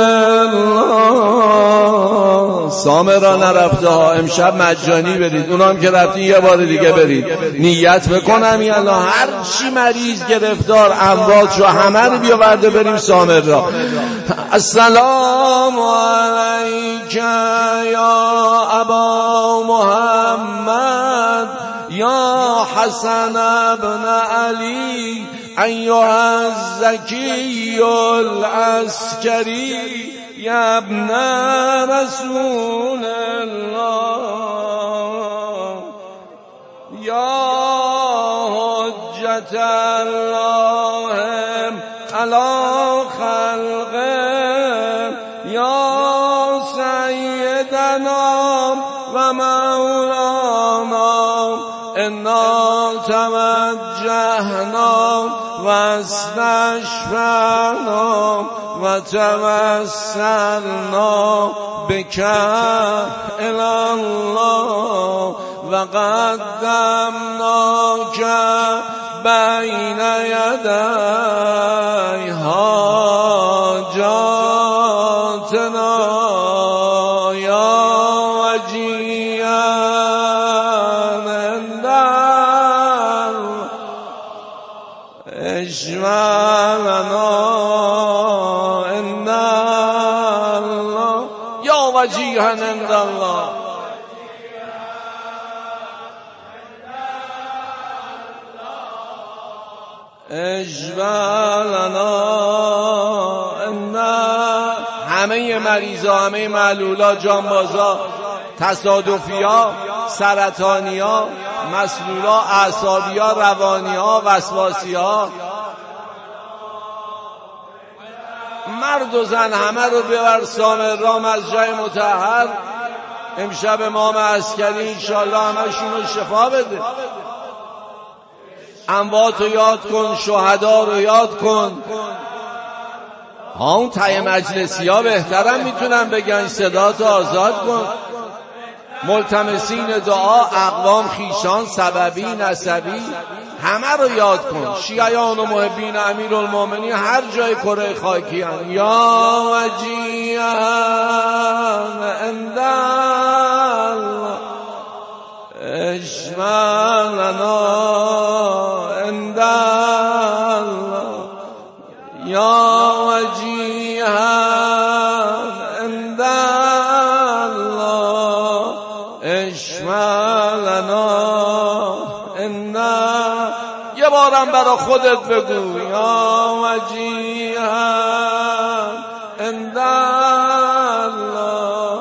الله. سامرا نرفته ها، امشب مجانی برید، اونا هم که رفتین یه بار دیگه برید. نیت بکنم یا الله هر چی مریض گرفتار امراض شو همه رو بیاورده بریم سامرا. السلام علیک یا ابا محمد یا حسن ابن علی ایها الزکی العسکری یا ابن رسول الله یا حجت الله علی خلقه یا سیدنا و مولانا انا توجهنا و استشفعنا و توسلنا بک الی الله و قدمناک بین یدی حاجاتنا یا وجیها اشمعنا ان الله یا وجیها عند الله اشمعنا ان همه مریضا، همه معلولا، جانبازا، تصادفیا، سرطانیا، مسلولا، اعصابیا، روانیا، وسواسیا، مرد و زن همه رو ببر سامرا مسجد مطهر. امشب امام عسکری انشالله همشون رو شفا بده. اموات رو یاد کن، شهدا رو یاد کن. ها اون تای مجلسی ها بهترم میتونن بگن صداتو آزاد کن. ملتمسین دعا، اقوام، خیشان، سببی، نسبی همه رو یاد کن. شیعیان و محبین امیرالمومنین هر جای کره خاکی هم یا وجیهان عند الله اشمعنا عند الله یا وجیهان عند الله اشمعنا عند. یه بارم برا خودت بگو یا وجیهان عند الله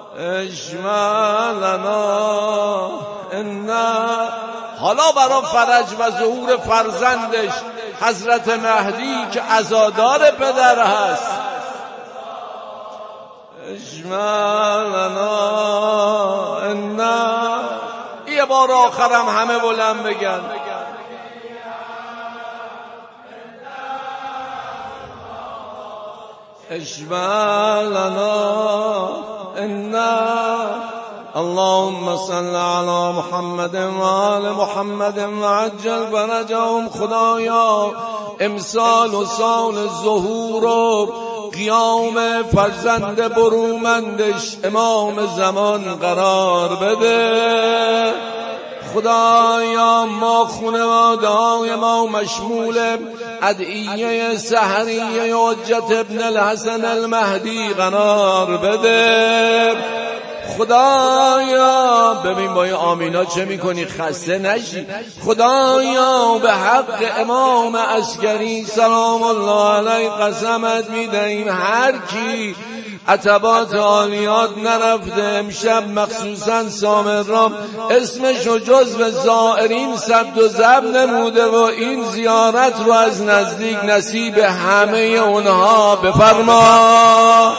اشمعنا عند. حالا برا فرج و ظهور فرزندش حضرت مهدی که عزادار پدر هست اشمعنا عند. یه بار آخرم همه بلند بگن اشمعنا عند. اللهم صل على محمد و آل محمد و عجل فرجهم. خدایا امسال و سال ظهور و قیام فرزند برومندش امام زمان قرار بده. خدایا ما خانواده های ما مشمول ادعیه سحریه حجت ابن الحسن المهدی قرار بده. خدایا ببین با این آمینا چه میکنی، خسته نشی. خدایا به حق امام عسکری سلام الله علیه قسمت میدهیم هر کی عتبات عالیات نرفته امشب مخصوصا سامر را اسمشو جزو زائرین ثبت و ضبط نموده و این زیارت رو از نزدیک نصیب همه اونها بفرما.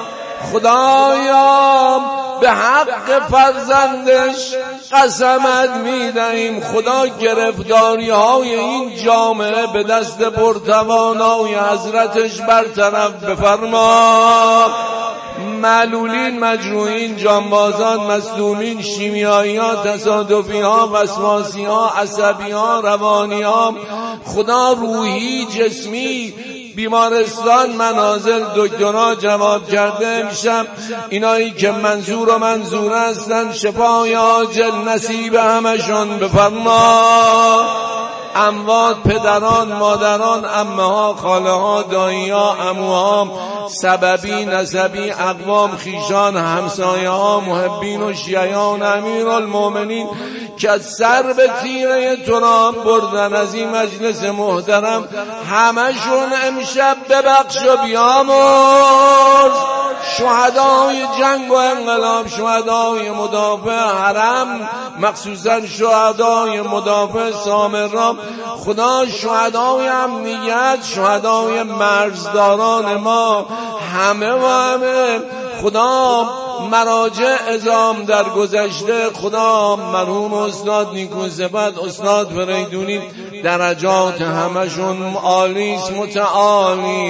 خدایا به حق فرزندش قسمت میدهیم خدا گرفتاری های این جامعه به دست پرتوانای حضرتش برطرف بفرما. معلولین، مجروحین، جانبازان، مصدومین، شیمیایی ها، تصادفی ها، وسواسی ها، عصبی ها، روانی ها، خدا روحی، جسمی، بیمارستان، منازل، دکترها جواب کرده امشب اینایی که منظور و منظور هستن شفای عاجل نصیب همشون بفرما. اموات، پدران، مادران، عمه ها، خاله ها، دایی ها، عموها، سببی، نسبی، اقوام، خیشان، همسایه ها، محبین و شیعان امیرالمومنین که سر به تیره تراب بردن از این مجلس محترم همشون امشب ببخش و بیامرز. شهدای جنگ و انقلاب، شهدای مدافع حرم، مخصوصا شهدای مدافع سامران، خدا شهدای امنیت، شهدای مرزداران ما همه و همه، خدا مراجع ازام در گذشته، خدا مرحوم استاد نیکوصفت، استاد فریدونی درجات همشون عالیست متعالی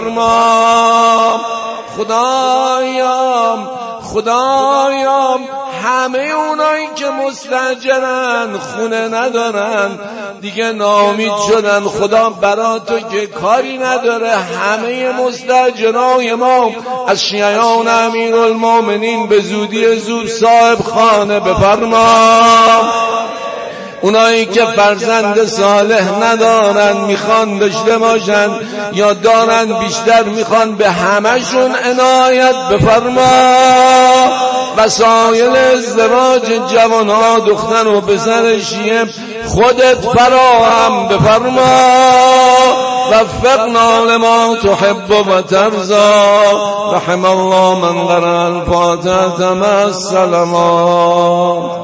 بفرما. خدایا خدایا همه اونایی که مستاجرن خونه ندارن دیگه ناامید شدن، خدا برا تو که کاری نداره همه مستاجرای ما از شیعان امیرالمومنین به زودی زود صاحب خانه بفرما. اونایی که فرزند صالح ندارن میخوان داشته باشن یا دارن بیشتر میخوان به همشون عنایت بفرما. وسایل ازدواج جوانها دختر و پسر شیعه خودت فراهم بفرما. وفقنا لما تحب و ترضا. رحم الله من قرأ الفاتحة مع السلامات.